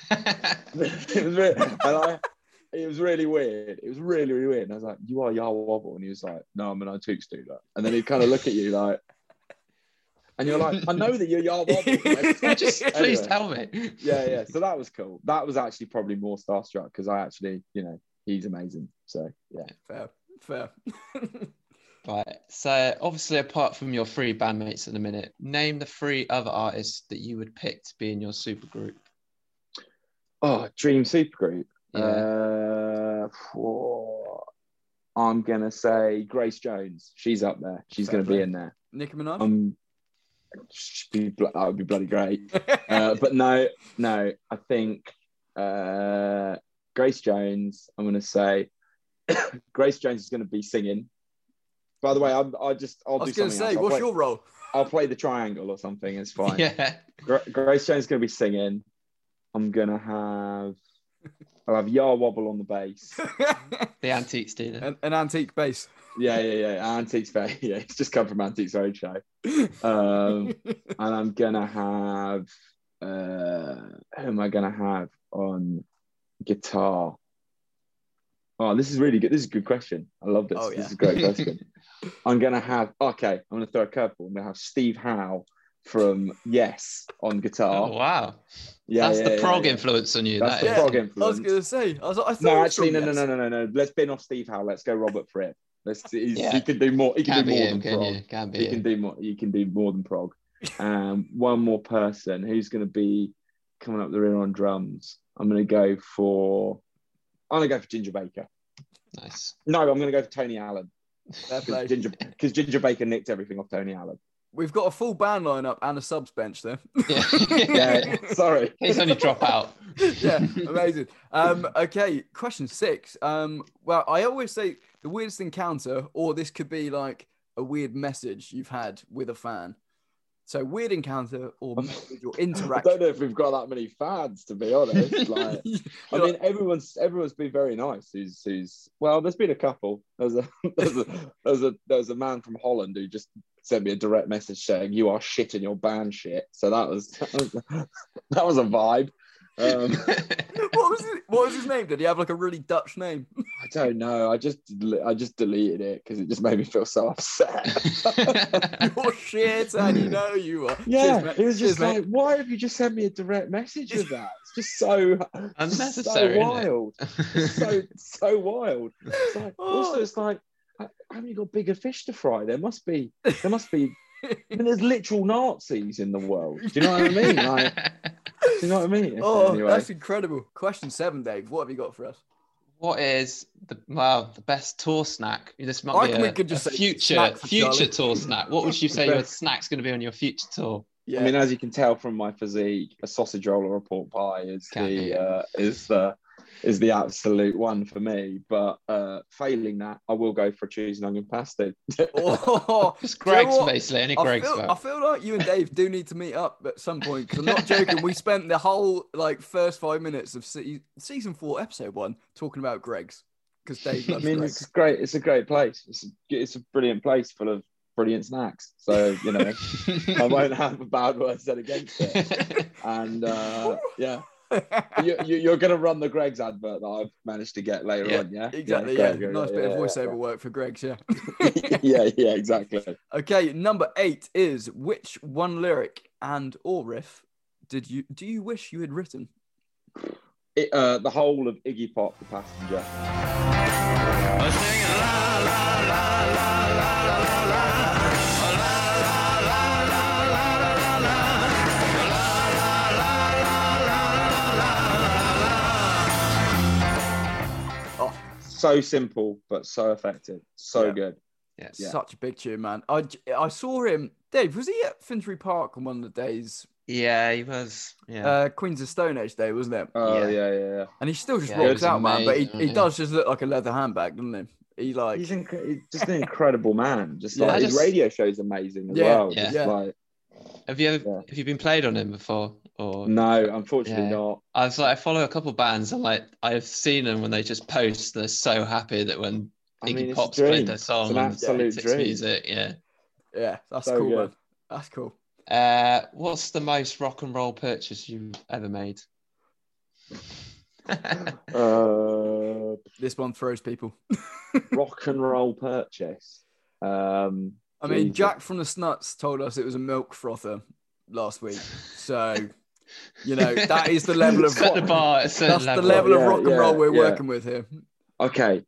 F: it was really weird. It was really, really weird. And I was like, "You are Yar Wobble," and he was like, "No, I'm an antiques dealer." And then he'd kind of look at you like, and you're like, "I know that you're Yar Wobble."
D: Just please tell me.
F: Yeah. So that was cool. That was actually probably more starstruck because I actually, he's amazing. So yeah.
C: Fair.
D: Right. So obviously, apart from your three bandmates in a minute, name the three other artists that you would pick to be in your supergroup.
F: Oh, dream supergroup.
D: Yeah.
F: I'm gonna say Grace Jones. She's up there. She's
C: Fair
F: gonna
C: play.
F: be in there.
C: Nicki Minaj?
F: That would be bloody great. But no. I think Grace Jones. I'm gonna say Grace Jones is gonna be singing. By the way, I'll
C: I
F: do
C: was going to
F: something
C: say,
F: else.
C: what's your role?
F: I'll play the triangle or something. It's fine.
D: Yeah.
F: Grace Jones is gonna be singing. I'll have Yar Wobble on the bass.
D: The antiques dealer.
C: An antique bass.
F: Yeah. Antiques Fair. Yeah, it's just come from Antiques Roadshow. And I'm gonna have who am I gonna have on guitar? Oh, this is really good. This is a good question. I love this.
C: Oh, yeah.
F: This is a great question. I'm gonna throw a curveball. I'm gonna have Steve Howe from Yes on guitar.
D: Oh wow.
F: Yeah,
D: That's the prog influence on you.
F: That's
D: That
F: the
D: is.
F: prog
C: I
F: influence.
C: was going to say. I thought
F: No,
C: it was
F: actually,
C: from Yes.
F: no. Let's bin off Steve Howe. Let's go Robert Fripp.
D: Yeah.
F: He can do more. He can
D: Can't
F: do
D: be
F: more
D: him,
F: than
D: can
F: prog.
D: you? Can't be
F: He
D: him.
F: can do more. You can do more than prog. One more person who's going to be coming up the rear on drums. I'm going to go for Ginger Baker.
D: Nice.
F: No, I'm going to go for Tony Allen
C: Fair play.
F: because Ginger Baker nicked everything off Tony Allen.
C: We've got a full band lineup and a subs bench there.
D: Yeah.
F: Yeah, sorry.
D: In case only drop out.
C: Yeah, amazing. Okay, question 6. Well, I always say the weirdest encounter, or this could be like a weird message you've had with a fan. So weird encounter or message or
F: I
C: interaction.
F: don't know if we've got that many fans, to be honest. Like, I mean, everyone's been very nice. Who's well, there's been a couple. There's a man from Holland who just sent me a direct message saying you are shit and your band shit. So that was a vibe.
C: What was his name? Did he have like a really Dutch name?
F: I don't know. I just deleted it because it just made me feel so upset.
C: You're shit, and you know you are.
F: Yeah,
C: Cheers, mate.
F: it was just
C: Cheers,
F: like,
C: mate.
F: why have you just sent me a direct message with that? It's just so
D: Unnecessary,
F: so
D: isn't it?
F: wild. It's so wild. It's like, also, it's like, haven't you got bigger fish to fry? There must be. I mean, there's literal Nazis in the world. Do you know what I mean? Like, do you know what I mean?
C: Oh,
F: Anyway.
C: that's incredible. Question 7, Dave. What have you got for us?
D: What is the best tour snack? This
C: I
D: might
C: reckon
D: be
C: we could just
D: a
C: say
D: future
C: snack for Charlie.
D: tour snack. What would you say your snack's going to be on your future tour?
C: Yeah.
F: I mean, as you can tell from my physique, a sausage roll or a pork pie is the absolute one for me. But failing that, I will go for a cheese and onion pasty.
C: Oh,
D: Just
C: do you know
D: Greg's,
C: what?
D: basically. Any
C: I
D: Greg's.
C: feel like you and Dave do need to meet up at some point because I'm not joking. We spent the whole first 5 minutes of season 4, episode 1 talking about Greg's because Dave
F: I
C: loves
F: mean,
C: Greg's.
F: it's great. It's a great place. It's a brilliant place full of brilliant snacks. So I won't have a bad word said against it. And yeah. You're going to run the Greg's advert that I've managed to get later on, yeah?
C: Exactly,
F: Yeah,
C: yeah.
F: great,
C: Nice bit of voiceover
F: yeah.
C: work for Greg's, yeah.
F: yeah, exactly.
C: Okay, number 8 is which one lyric and or riff do you wish you had written?
F: The whole of Iggy Pop, The Passenger. So simple, but so effective. So good.
D: Yeah.
C: Such a big tune, man. I saw him. Dave, was he at Finsbury Park on one of the days?
D: Yeah, he was. Yeah.
C: Queens of Stone Age Day, wasn't it?
F: Oh, yeah.
C: And he still just
D: Yeah, it
C: rocks
D: was
C: out, man. But
D: amazing,
C: he
D: yeah.
C: does just look like a leather handbag, doesn't he? He's
F: He's just an incredible man. Just
C: Yeah,
F: like
D: I
F: his
D: just-
F: radio show is amazing as
C: Yeah,
F: well.
D: yeah.
F: Just
C: Yeah.
F: like,
D: Have you been played on him before? Or
F: no, unfortunately
D: Yeah.
F: not.
D: I follow a couple bands and like I've seen them when they just post. They're so happy that when
F: I
D: Iggy
F: mean, it's a
D: Pop's played
F: dream.
D: their song
F: It's an
D: on
F: absolute
D: 6
F: dream.
D: Music. Yeah.
C: Yeah, that's
F: So
C: cool,
F: good.
C: man. That's cool.
D: What's the most rock and roll purchase you've ever made?
C: This one throws people.
F: Rock and roll purchase.
C: I mean,
F: Jesus.
C: Jack from the Snuts told us it was a milk frother last week. So, that is the level of
D: Set the bar at a certain
C: that's the
D: level.
C: level of
F: Yeah,
C: rock and roll we're
F: yeah.
C: working with here.
F: Okay,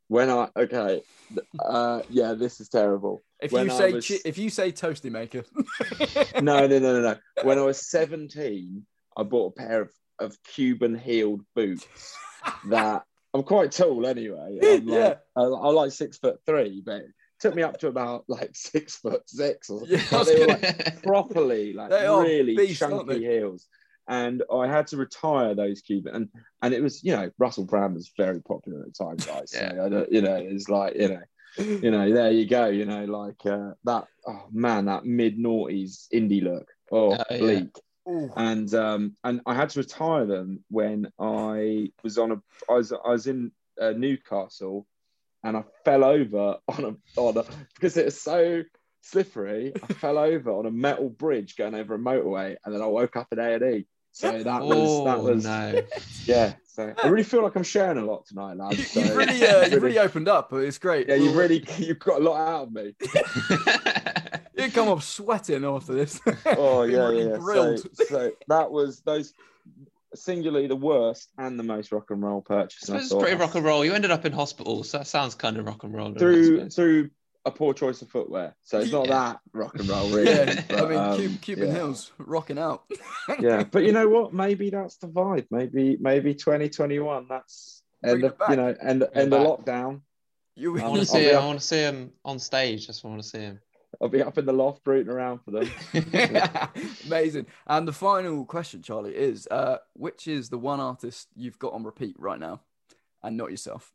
F: this is terrible.
C: If
F: When
C: you
F: I
C: say
F: was-
C: if you say toasty maker,
F: No. When I was 17, I bought a pair of Cuban heeled boots that I'm quite tall anyway. I'm
C: Yeah.
F: I'm like 6'3", but it took me up to about like 6'6" or something.
C: Yeah, I was
F: They were
C: gonna-
F: like properly like
C: They are
F: really
C: beasts, aren't
F: chunky
C: they?
F: heels. And I had to retire those Cuban, and it was, Russell Brand was very popular at the time, guys. So
D: Yeah.
F: I don't, it's like, there you go, that. Oh man, that mid noughties indie look. Oh,
D: Oh, yeah.
F: bleak.
C: Ooh.
F: And I had to retire them when I was in Newcastle, and I fell over on a because it was so slippery. I fell over on a metal bridge going over a motorway, and then I woke up in A&E. So that was
D: no.
F: yeah. So I really feel like I'm sharing a lot tonight, lads. So
C: You've really opened up. It's great.
F: yeah, you've got a lot out of me.
C: You come up sweating after this.
F: Oh
C: Been
F: yeah,
C: really
F: yeah.
C: grilled.
F: So that was those singularly the worst and the most rock and roll purchase.
D: I suppose it's pretty rock and roll. You ended up in hospital, so that sounds kind of rock and roll. doesn't it, I suppose?
F: through a poor choice of footwear. So it's not
D: Yeah.
F: that rock and roll, really.
C: Yeah,
F: but,
C: I mean, Cuban
F: yeah.
C: Hills rocking out.
F: Yeah, but you know what? Maybe that's the vibe. Maybe 2021. That's
C: Bring
F: end
C: it
F: of
C: back.
F: end of
D: back.
F: lockdown.
C: You
D: I want to
F: I'll
D: see
F: be
D: him.
F: up-
D: I want to see him on stage. That's what I want to see him.
F: I'll be up in the loft rooting around for them.
C: Amazing. And the final question, Charlie, is which is the one artist you've got on repeat right now and not yourself?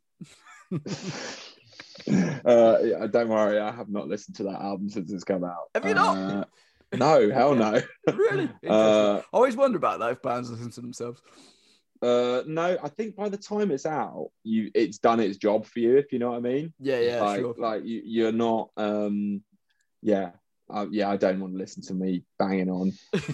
F: Yeah, don't worry, I have not listened to that album since it's come out.
C: Have you not?
F: No, hell no.
C: Really? Interesting. I always wonder about that if bands listen to themselves.
F: No, I think by the time it's out, it's done its job for you, if you know what I mean.
C: Yeah, sure.
F: Like you're not. Yeah, I don't want to listen to me banging on.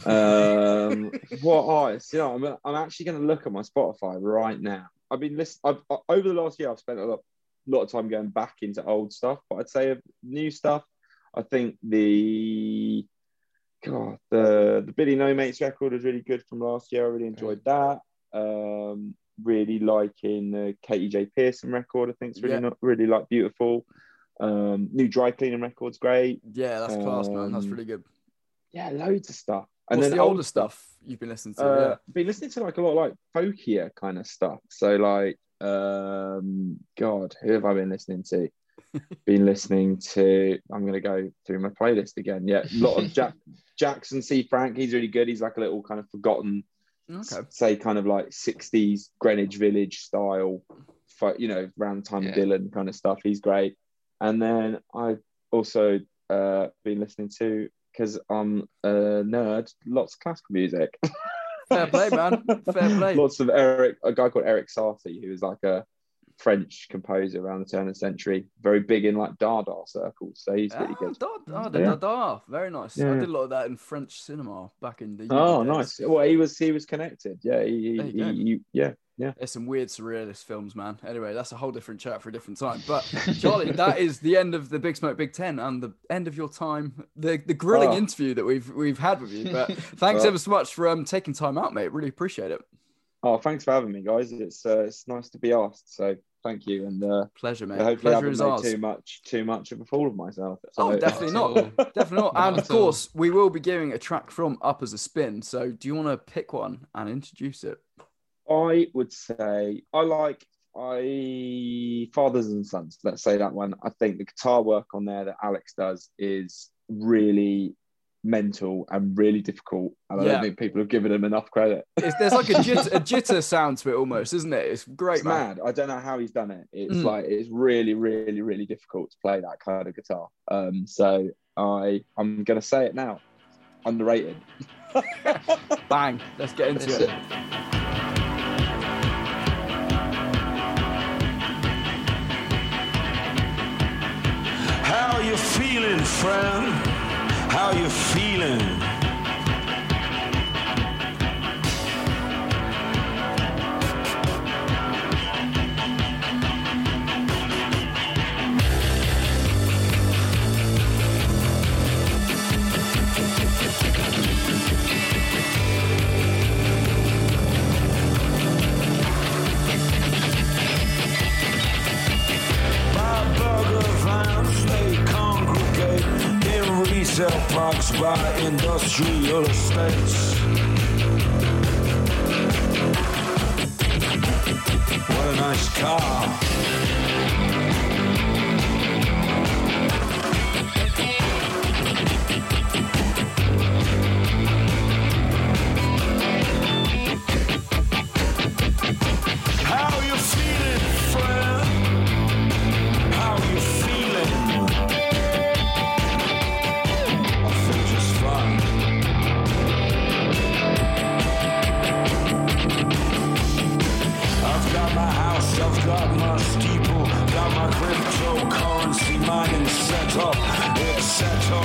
F: What artists? I'm actually going to look at my Spotify right now. I've been listening. Over the last year, I've spent a lot of time going back into old stuff, but I'd say of new stuff, I think the Billy No Mates record was really good from last year. I really enjoyed that. Really liking the Katie J Pearson record. I think it's really like beautiful. New Dry Cleaning record's great.
C: Yeah, that's class, man. That's really good.
F: Yeah, loads of stuff. And
C: What's
F: then
C: the older stuff you've been listening to?
F: been listening to like a lot of like folkier kind of stuff. So like, God, who have I been listening to? Been listening to. I'm gonna go through my playlist again. Yeah, a lot of Jackson C. Frank. He's really good. He's like a little kind of forgotten, say kind of like 60s Greenwich Village style, around the time of Dylan kind of stuff. He's great. And then I've also been listening to, because I'm a nerd, lots of classical music.
C: Fair play, man. Fair play.
F: Lots of a guy called Eric Satie, who was like a French composer around the turn of the century, very big in like Dada circles. So he's really good.
C: Dada. Very nice.
F: Yeah.
C: I did a lot of that in French cinema back in the
F: Oh,
C: uni days.
F: nice. Well, he was connected. Yeah, he
C: There you
F: yeah.
C: There's some weird surrealist films, man. Anyway, that's a whole different chat for a different time. But Charlie, that is the end of the Big Smoke Big Ten and the end of your time, the grilling interview that we've had with you. But thanks ever so much for taking time out, mate. Really appreciate it.
F: Oh, thanks for having me, guys. It's nice to be asked. So thank you, and
C: pleasure, mate.
F: Hopefully,
C: Pleasure is ours.
F: Too much of a fool of myself. So,
C: definitely not. Definitely not. And of course, we will be giving a track from Uppers a spin. So, do you want to pick one and introduce it?
F: I would say I like Fathers and Sons. Let's say that one. I think the guitar work on there that Alex does is really mental and really difficult, and I don't think people have given him enough credit.
C: There's like a jitter sound to it almost, isn't it? It's great.
F: It's mad. I don't know how he's done it. It's like it's really, really, really difficult to play that kind of guitar. So I'm gonna say it now. Underrated.
C: Bang. Let's get into it.
E: How you feeling, friend? How you feeling? Parks by industrial estates. What a nice car. How you feeling, friend? How you feeling? I've got my steeple, got my cryptocurrency mining set up, etc.,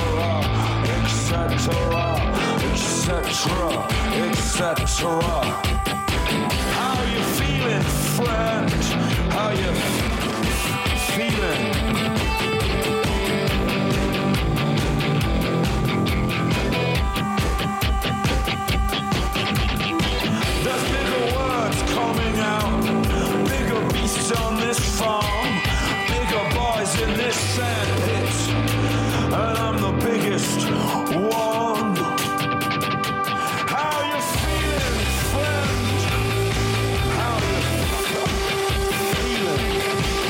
E: How you feeling, friend? How you feeling? There's bigger words coming out. On this farm, bigger boys in this sand pit, and I'm the biggest one. How you feeling, friend? How you feeling?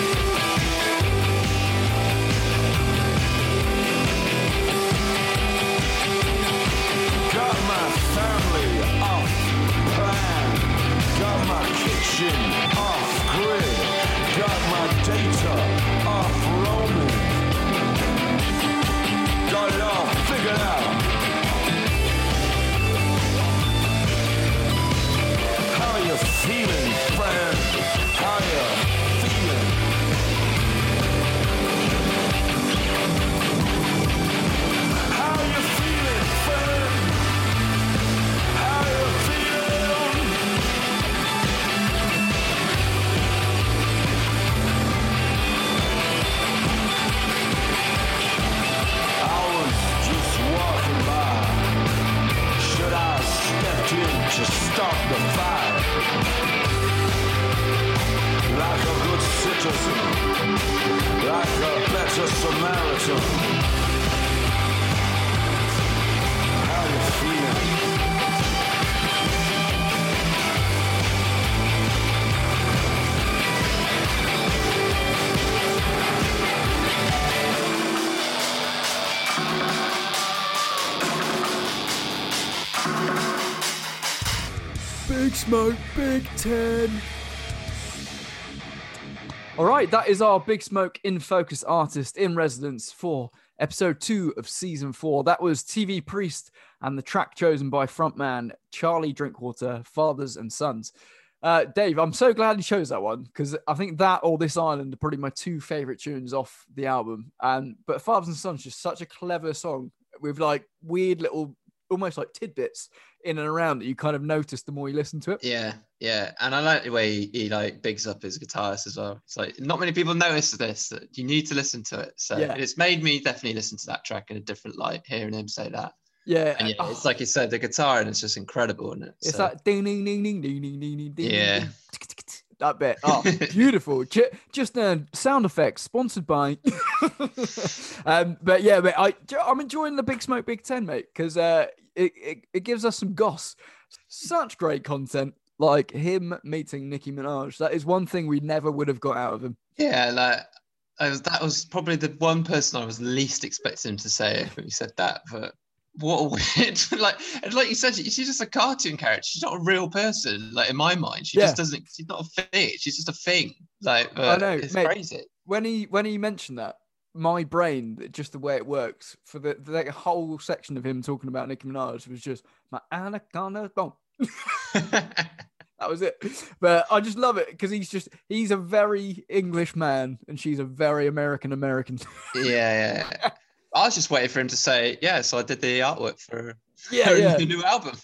E: Got my family off plan, got my kitchen off grid. Got my data off roaming. Got it all figured out. How you feeling, friend? How you feeling? How you feeling, friend? How you feeling? To stop the fight, like a good citizen, like a better Samaritan. How you feeling?
C: Big Smoke Big Ten. All right, that is our Big Smoke in Focus artist in residence for episode 2 of season 4. That was TV Priest and the track chosen by frontman Charlie Drinkwater, Fathers and Sons. Dave, I'm so glad you chose that one because I think that or This Island are probably my 2 favorite tunes off the album. But Fathers and Sons is just such a clever song with like weird little almost like tidbits in and around that you kind of notice the more you listen to it.
D: Yeah, and I like the way he like bigs up his guitarist as well. It's like not many people notice this, that you need to listen to it. So it's made me definitely listen to that track in a different light, hearing him say that.
C: Yeah,
D: and it's like you said, the guitar, and it's just incredible, isn't it?
C: It's that ding ding ding ding ding ding ding ding.
D: Yeah,
C: that bit. Oh, beautiful. Just sound effects sponsored by. But I'm enjoying the Big Smoke Big Ten, mate, because it gives us some goss. Such great content, like him meeting Nicki Minaj. That is one thing we never would have got out of him.
D: Yeah, that was probably the one person I was least expecting him to say when he said that, but. What a weird, like you said, she's just a cartoon character. She's not a real person. Like in my mind, just doesn't. She's not a thing. She's just a thing. Like
C: I know,
D: it's
C: mate,
D: crazy.
C: When he mentioned that, my brain, just the way it works for the whole section of him talking about Nicki Minaj was just my anaconda boom. That was it. But I just love it because he's a very English man and she's a very American.
D: Yeah. I was just waiting for him to say, so I did the artwork for the new album.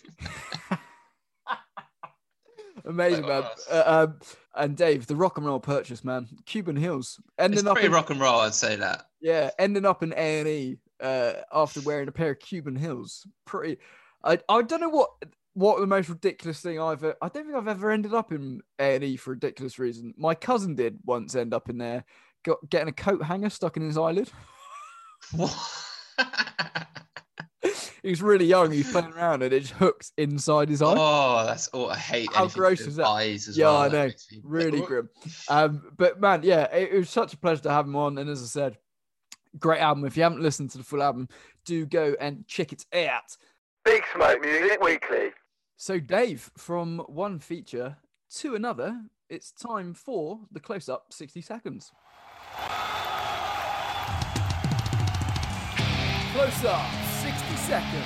C: Amazing, man. And Dave, the rock and roll purchase, man. Cuban Hills.
D: It's pretty rock and roll, I'd say that.
C: Yeah, ending up in A&E after wearing a pair of Cuban Hills. Pretty. I don't know what the most ridiculous thing I don't think I've ever ended up in A&E for a ridiculous reason. My cousin did once end up in there, getting a coat hanger stuck in his eyelid.
D: What?
C: He was really young. He was playing around and it just hooked inside his eye.
D: Oh, that's I hate.
C: How gross is that?
D: Eyes as well.
C: I know. Really grim. But man, it was such a pleasure to have him on. And as I said, great album. If you haven't listened to the full album, do go and check it out.
B: Big Smoke Music Weekly.
C: So Dave, from one feature to another, it's time for the close-up 60 seconds. Close up, 60 seconds.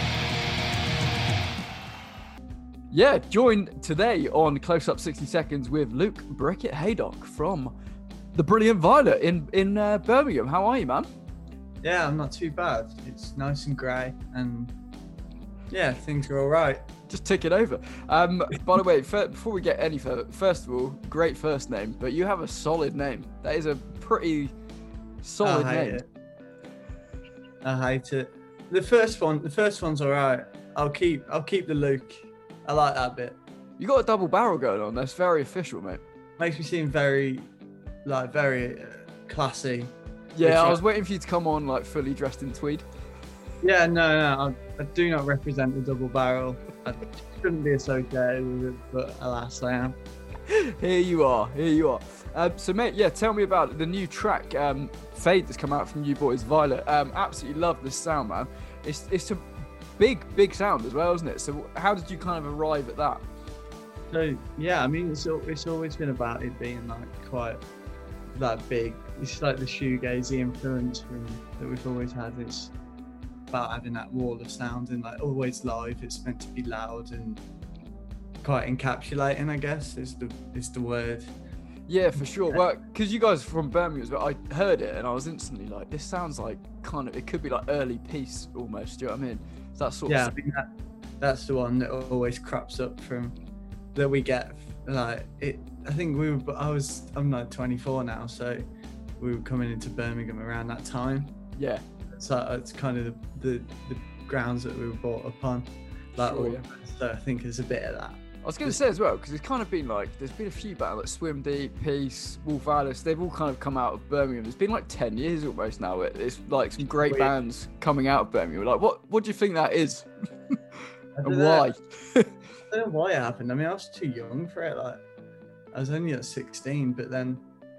C: Yeah, joined today on Close Up 60 Seconds with Luke Brickett Haydock from the Brilliant Violet in Birmingham. How are you, man?
H: Yeah, I'm not too bad. It's nice and grey and things are all right.
C: Just tick it over. By the way, before we get any further, first of all, great first name, but you have a solid name. That is a pretty solid name.
H: I hate it. The first one's all right. I'll keep the Luke. I like that bit.
C: You got a double barrel going on. That's very official, mate.
H: Makes me seem very classy.
C: Yeah, I was waiting for you to come on like fully dressed in tweed.
H: Yeah, no, I do not represent the double barrel. I shouldn't be associated with it, but alas, I am.
C: Here you are. So, mate, tell me about the new track, Fade, that's come out from you boys, Violet. Absolutely love this sound, man. It's a big sound as well, isn't it? So how did you kind of arrive at that?
H: So, I mean, it's always been about it being like quite that big. It's like the shoegazy influence that we've always had. It's about having that wall of sound and like always live. It's meant to be loud and quite encapsulating, I guess, is the word.
C: Yeah, for sure. Well, because you guys are from Birmingham, but I heard it and I was instantly like, this sounds like it could be like early Peace almost. Do you know what I mean? It's that sort of.
H: I mean that's the one that always crops up from that we get. Like it, I think I'm like 24 now, so we were coming into Birmingham around that time.
C: Yeah.
H: So it's kind of the grounds that we were brought up on. Like, so I think there's a bit of that.
C: I was going to say as well, because it's kind of been like, there's been a few bands like Swim Deep, Peace, Wolf Alice, they've all kind of come out of Birmingham. It's been like 10 years almost now. It's like some great bands coming out of Birmingham. Like, what do you think that is? And why?
H: I don't know why it happened. I mean, I was too young for it. Like, I was only at 16, but then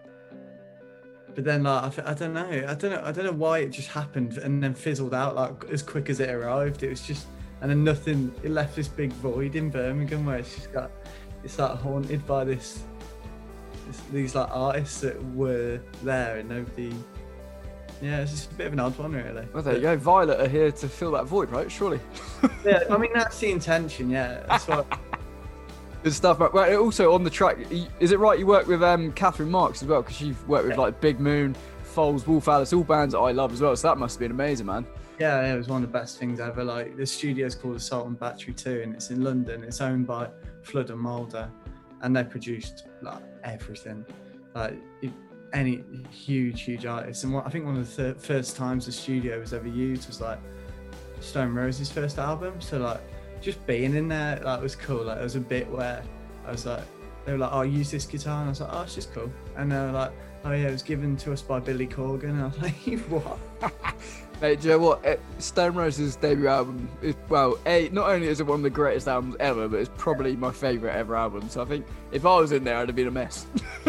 H: like, I don't know why it just happened and then fizzled out like as quick as it arrived. It was just, and then nothing. It left this big void in Birmingham where it's like haunted by these like artists that were there and nobody. Yeah, it's just a bit of an odd one, really.
C: Well, there you go. Violet are here to fill that void, right? Surely.
H: Yeah, I mean that's the intention. Yeah, that's what.
C: Good stuff. Right, also on the track, is it right you work with Catherine Marks as well? Because you've worked with like Big Moon, Foals, Wolf Alice, all bands that I love as well. So that must have been amazing, man.
H: Yeah, it was one of the best things ever. Like, the studio's called Assault and Battery 2, and it's in London. It's owned by Flood and Mulder, and they produced like everything, like any huge artists. And I think one of the first times the studio was ever used was like Stone Roses' first album. So like, just being in there, like, was cool. Like, there was a bit where I was like, they were like, "Oh, use this guitar," and I was like, "Oh, it's just cool." And they were like, "Oh yeah, it was given to us by Billy Corgan," and I was like, "What?"
C: Mate, do you know what? Stone Roses' debut album is, well, not only is it one of the greatest albums ever, but it's probably my favourite ever album. So I think if I was in there, I'd have been a mess.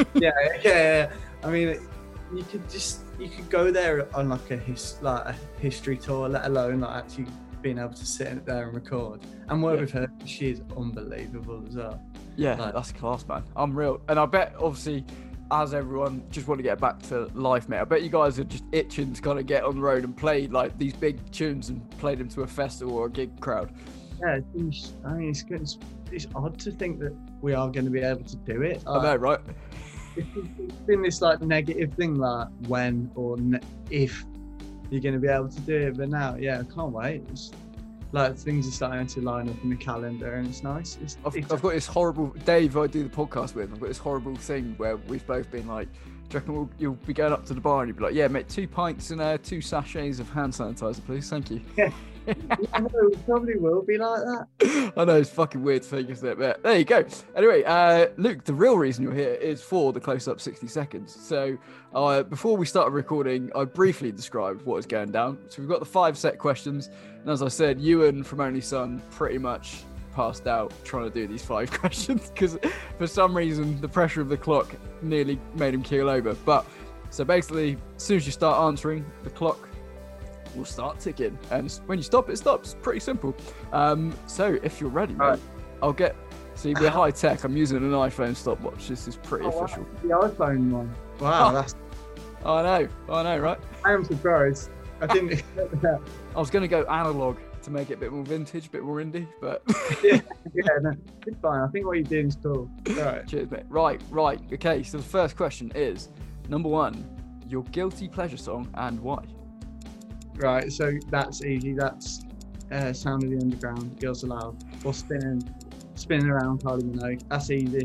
H: yeah. I mean, you could go there on like a history tour, let alone like actually being able to sit there and record and work with her. She is unbelievable as well.
C: Yeah,
H: like,
C: that's class, man. Unreal. And I bet, obviously, as everyone just want to get back to life, mate, I bet you guys are just itching to kind of get on the road and play like these big tunes and play them to a festival or a gig crowd.
H: Yeah, it's odd to think that we are going to be able to do it.
C: I know, right?
H: It's been this like negative thing, like when or if you're going to be able to do it, but now, yeah, I can't wait. It's, like, things are starting to line up in the calendar, and it's nice.
C: I've got this horrible, Dave I do the podcast with, I've got this horrible thing where we've both been like, do you reckon you'll be going up to the bar and you'll be like, "Yeah, mate, 2 pints and 2 sachets of hand sanitizer, please, thank you."
H: Yeah. I know, it probably will be like that.
C: I know, it's fucking weird thing, isn't it? But there you go. Anyway, Luke, the real reason you're here is for the close-up 60 seconds. So before we started recording, I briefly described what is going down. So we've got the 5 set questions. And as I said, Ewan from Only Son pretty much passed out trying to do these 5 questions because for some reason the pressure of the clock nearly made him keel over. But so basically, as soon as you start answering, the clock will start ticking, and when you stop, it stops. Pretty simple. So if you're ready, mate, I'll get. See, we're high tech. I'm using an iPhone stopwatch. This is pretty official.
H: The iPhone one. Wow, that's.
C: I know, right? I
H: am surprised. I didn't expect that.
C: I was going to go analog to make it a bit more vintage, a bit more indie, but
H: yeah, no, it's fine. I think what you're doing is cool. Right.
C: Cheers, mate. Right. Okay, so the first question is number 1, your guilty pleasure song and why?
H: Right, so that's easy. That's Sound of the Underground, Girls Aloud, or Spinning Around, Kylie Minogue. That's easy.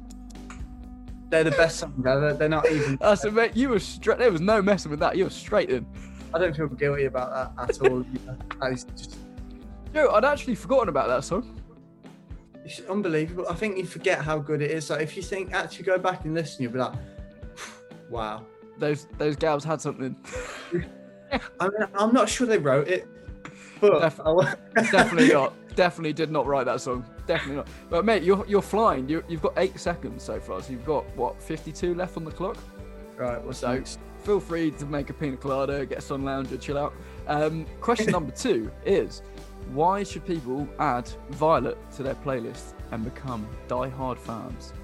H: They're the best songs ever. They're not even.
C: That's it, mate. You were straight. There was no messing with that. You were straight in.
H: I don't feel guilty about that at all. That is just.
C: Yo, I'd actually forgotten about that song.
H: It's unbelievable. I think you forget how good it is. Like, if you think, actually go back and listen, you'll be like, wow.
C: Those gals had something.
H: I mean, I'm not sure they wrote it, but
C: definitely not. Definitely did not write that song. Definitely not. But mate, you're flying. You've got 8 seconds so far. So you've got what, 52 left on the clock.
H: Right. What's
C: so
H: next?
C: Feel free to make a pina colada, get a sun lounger, chill out. Question number 2 is, why should people add Violet to their playlist and become die-hard fans?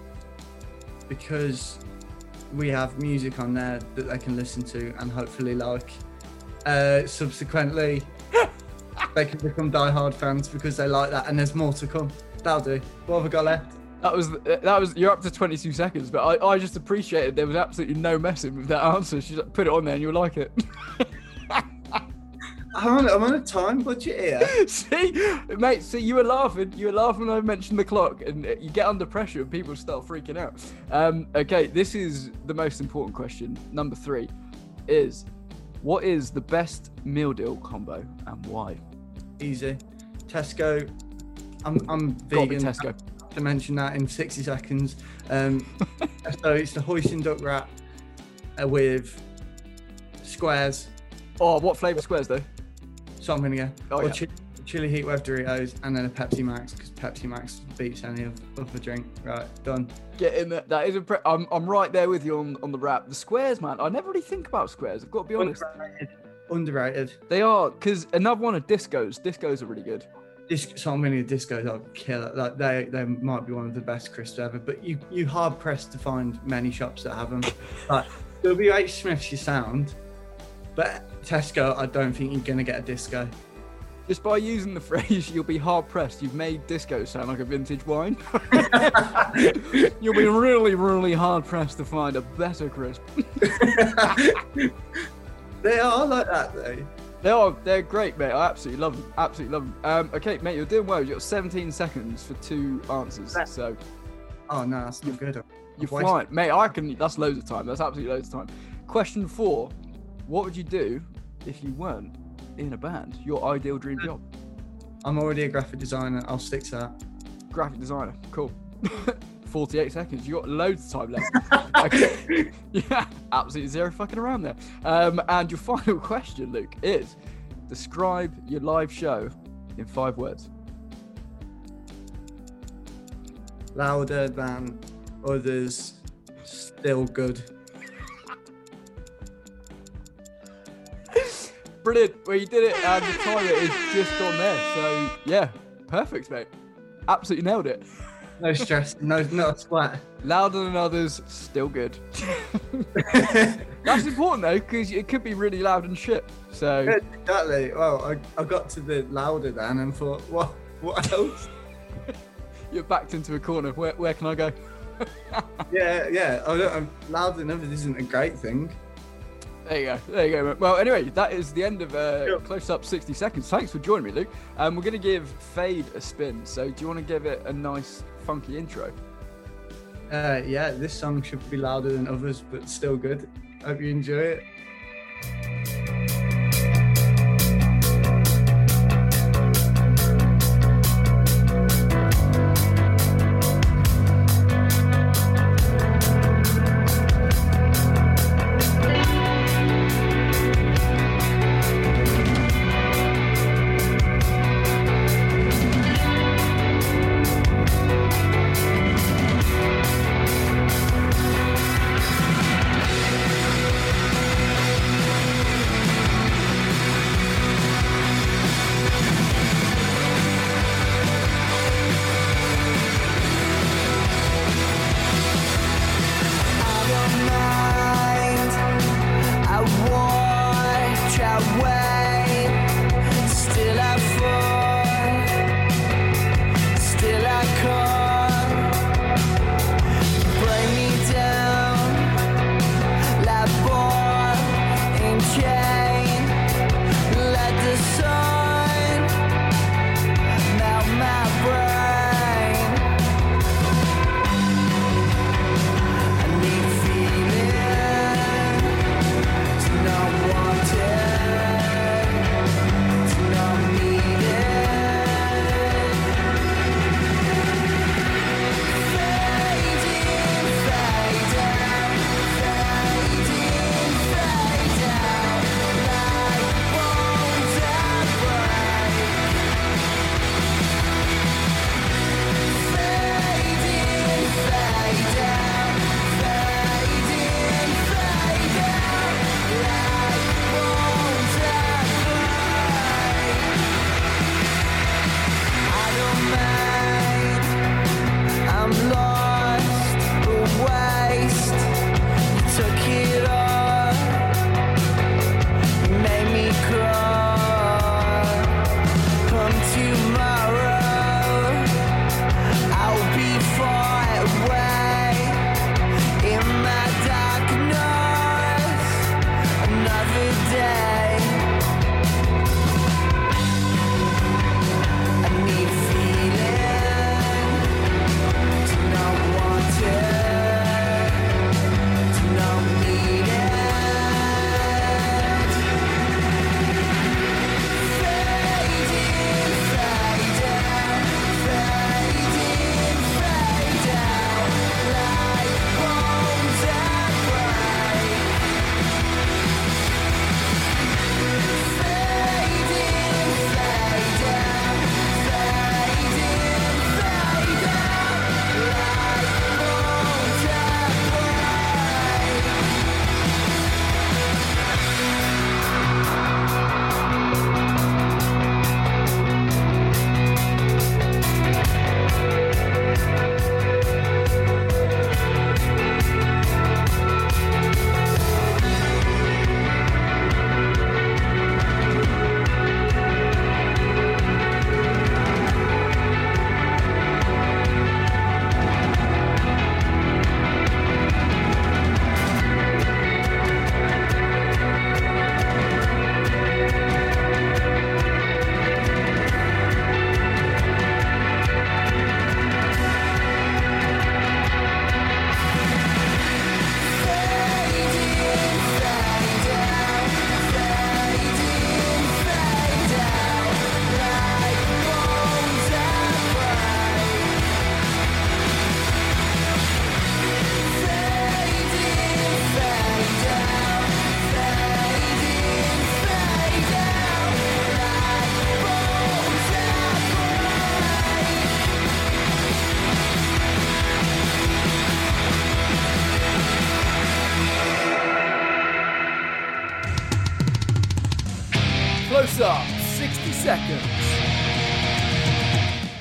H: Because we have music on there that they can listen to and hopefully like. Subsequently, they can become die-hard fans because they like that, and there's more to come. That'll do. What have I got left?
C: That was. You're up to 22 seconds, but I just appreciated there was absolutely no messing with that answer. She just put it on there, and you'll like it.
H: I'm on a time budget here.
C: See, mate. See, you were laughing. You were laughing when I mentioned the clock, and you get under pressure, and people start freaking out. Okay, this is the most important question. Number 3 is, what is the best meal deal combo and why?
H: Easy. Tesco. I'm vegan.
C: Tesco.
H: To mention that in 60 seconds. So it's the hoisin duck wrap with squares.
C: Oh, what flavour squares though?
H: Salt and vinegar.
C: Oh, yeah.
H: Chili Heatwave Doritos, and then a Pepsi Max, because Pepsi Max beats any of the drink. Right, done.
C: Get in there. That is I'm right there with you on the wrap. The squares, man. I never really think about squares. I've got to be honest.
H: Underrated.
C: They are, because another one of discos. Discos are really good.
H: So many discos are killer. Like they might be one of the best crisps ever. But you hard pressed to find many shops that have them. Like WH Smith's your sound, but Tesco, I don't think you're gonna get a disco.
C: Just by using the phrase, you'll be hard pressed. You've made disco sound like a vintage wine. You'll be really, really hard pressed to find a better crisp.
H: They are like that though.
C: They're great, mate. I absolutely love them. Absolutely love them. Okay, mate, you're doing well. You've got 17 seconds for 2 answers. So
H: Oh no, that's not good.
C: you're fine, mate. That's loads of time. That's absolutely loads of time. Question 4: what would you do if you weren't in a band? Your ideal dream job?
H: I'm already a graphic designer. I'll stick to that.
C: Graphic designer. Cool. 48 seconds. You got loads of time left. Okay. Yeah, absolutely zero fucking around there. And your final question, Luke, is describe your live show in 5 words.
H: Louder than others, still good.
C: Brilliant. Well, you did it, and the timer is just on there. So yeah, perfect, mate. Absolutely nailed it.
H: No stress, not a sweat.
C: Louder than others, still good. That's important though, because it could be really loud and shit. So
H: Exactly. Well, I got to the louder then and thought, what else?
C: you're backed into a corner. Where can I go?
H: Yeah. I'm louder than others isn't a great thing.
C: There you go, mate. Well, anyway, that is the end of Close Up 60 Seconds. Thanks for joining me, Luke. We're going to give Fade a spin. So do you want to give it a nice, funky intro?
H: Yeah, this song should be louder than others, but still good. Hope you enjoy it.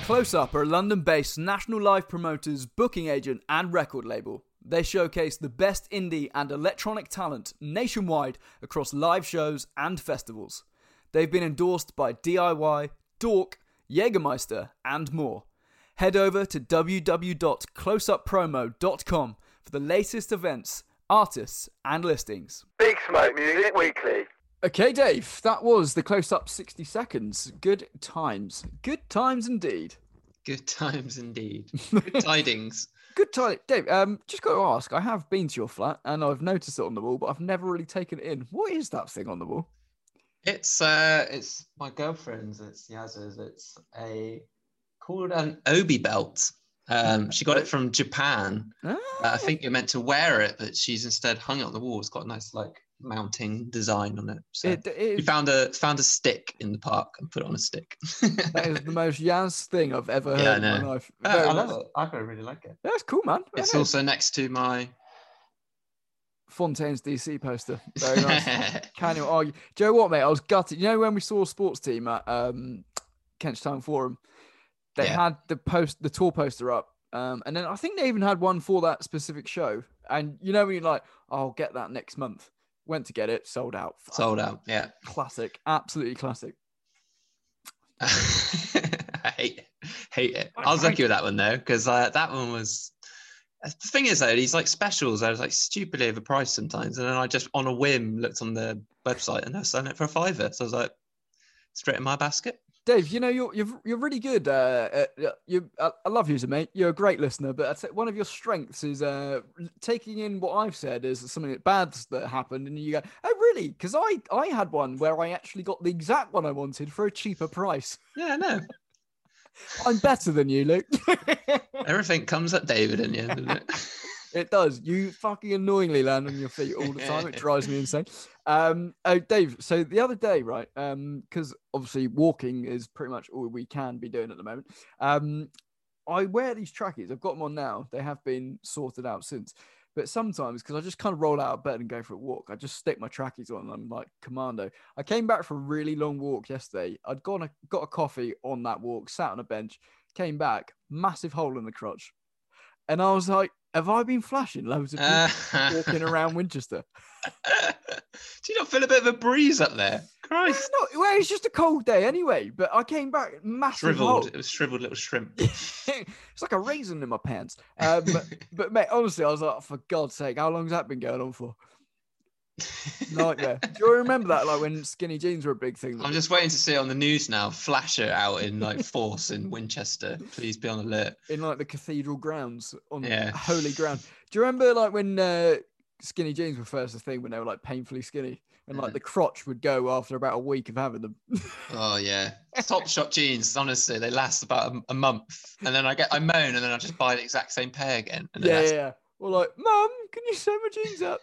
C: Close Up are a London-based national live promoters, booking agent and record label. They showcase the best indie and electronic talent nationwide across live shows and festivals. They've been endorsed by DIY, Dork, Jägermeister and more. Head over to www.closeuppromo.com for the latest events, artists and listings.
B: Big Smoke Music Weekly.
C: Okay, Dave, that was the Close Up 60 seconds. Good times. Good times indeed.
D: Good times indeed. Good tidings.
C: Good time. Dave, just got to ask, I have been to your flat and I've noticed it on the wall, but I've never really taken it in. What is that thing on the wall?
D: It's my girlfriend's, it's Yaz's. It's called an Obi belt. She got it from Japan. I think you're meant to wear it, but she's instead hung it on the wall. It's got a nice mounting design on it. So we found a stick in the park and put it on a stick.
C: That is the most Yaz thing I've ever heard in my life.
D: I love it. I really like it.
C: That's cool, man.
D: It's also next to my
C: Fontaine's DC poster. Very nice. Can't even argue. Do you know what, mate? I was gutted. You know when we saw a sports team at Kent's Town Forum? They had the tour poster up. And then I think they even had one for that specific show. And you know when you're like, I'll get that next month. Went to get it, sold out.
D: Sold out, yeah.
C: Classic. Absolutely classic.
D: I hate it. I was lucky with that one though, because that one was... The thing is though, these specials, I was stupidly overpriced sometimes. And then I just, on a whim, looked on the website and they're selling it for $5. So I was like, straight in my basket.
C: Dave, you know you're really good. I love you, mate. You're a great listener, but I'd say one of your strengths is taking in what I've said as something bad that happened, and you go, "Oh, really?" Because I had one where I actually got the exact one I wanted for a cheaper price.
D: Yeah, I know.
C: I'm better than you, Luke.
D: Everything comes at David in the end, doesn't it?
C: It does. You fucking annoyingly land on your feet all the time. It drives me insane. Oh, Dave, so the other day, right, because obviously walking is pretty much all we can be doing at the moment. I wear these trackies. I've got them on now. They have been sorted out since. But sometimes, because I just kind of roll out of bed and go for a walk, I just stick my trackies on and I'm like commando. I came back for a really long walk yesterday. I'd got a coffee on that walk, sat on a bench, came back, massive hole in the crotch. And I was like, have I been flashing loads of people walking around Winchester?
D: Do you not feel a bit of a breeze up there? Christ.
C: It's just a cold day anyway, but I came back massive
D: shriveled.
C: hole.
D: It was shriveled little shrimp.
C: It's like a raisin in my pants. But mate, honestly, I was like, for God's sake, how long's that been going on for? Nightmare. Do you remember that, when skinny jeans were a big thing?
D: I'm just waiting to see it on the news now. Flasher out in force in Winchester. Please be on alert.
C: In the cathedral grounds on holy ground. Do you remember when skinny jeans were first a thing, when they were painfully skinny, and the crotch would go after about a week of having them?
D: Oh yeah, Top Shot jeans. Honestly, they last about a month, and then I moan, and then I just buy the exact same pair again. And
C: yeah. Well, Mum, can you sew my jeans up?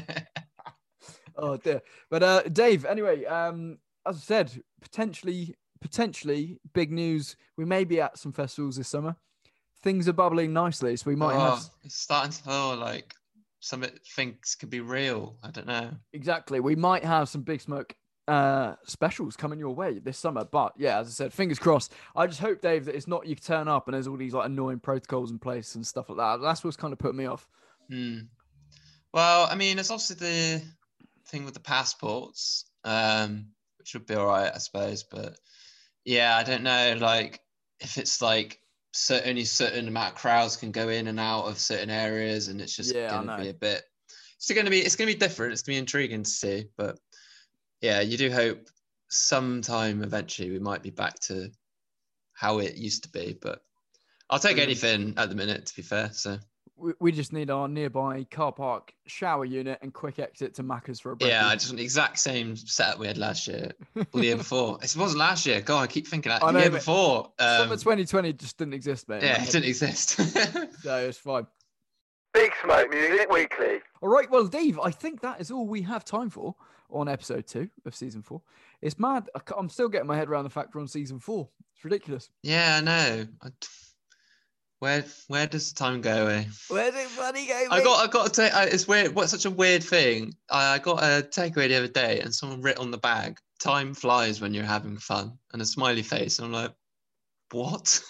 C: Oh dear. But Dave, anyway, as I said, potentially big news. We may be at some festivals this summer. Things are bubbling nicely, so we might have.
D: It's starting to feel like some things could be real. I don't know.
C: Exactly. We might have some Big Smoke specials coming your way this summer. But yeah, as I said, fingers crossed. I just hope, Dave, that it's not you turn up and there's all these annoying protocols in place and stuff like that. That's what's kind of put me off.
D: Well, I mean, it's obviously the thing with the passports, which would be all right, I suppose. But yeah, I don't know, if it's only certain amount of crowds can go in and out of certain areas, and it's just going to be a bit. It's going to be different. It's going to be intriguing to see, but yeah, you do hope sometime eventually we might be back to how it used to be. But I'll take anything at the minute, to be fair. So.
C: We just need our nearby car park shower unit and quick exit to Macca's for a break.
D: Yeah, I just want the exact same setup we had last year, or the year before. It wasn't last year. God, I keep thinking that. The year before.
C: Summer 2020 just didn't exist, mate.
D: Yeah, it didn't exist.
C: So it's fine.
B: Big Smoke Music Weekly.
C: All right, well, Dave, I think that is all we have time for on episode 2 of season 4. It's mad. I'm still getting my head around the fact we're on season 4. It's ridiculous.
D: Yeah, I know. Where does the time go?
C: Where did money go?
D: I got to take. It's weird. What's such a weird thing? I got a takeaway the other day, and someone writ on the bag, "Time flies when you're having fun," and a smiley face. And I'm like, what?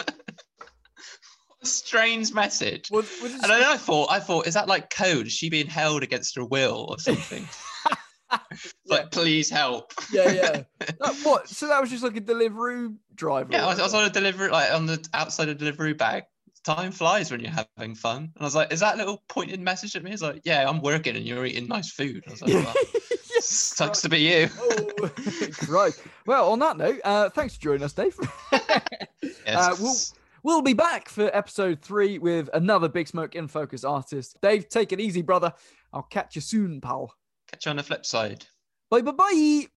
D: A strange message.
C: Was it
D: And then I thought, is that like code? Is she being held against her will or something? Like, please help.
C: Yeah. What? So that was just like a Deliveroo driver?
D: Yeah, I was on a Deliveroo, like on the outside of Deliveroo bag. Time flies when you're having fun. And I was like, is that little pointed message at me? It's like, yeah, I'm working and you're eating nice food. I was like, well, sucks to be you.
C: Oh, right. Well, on that note, thanks for joining us, Dave.
D: Yes.
C: We'll be back for episode 3 with another Big Smoke in Focus artist. Dave, take it easy, brother. I'll catch you soon, pal.
D: Catch you on the flip side.
C: Bye.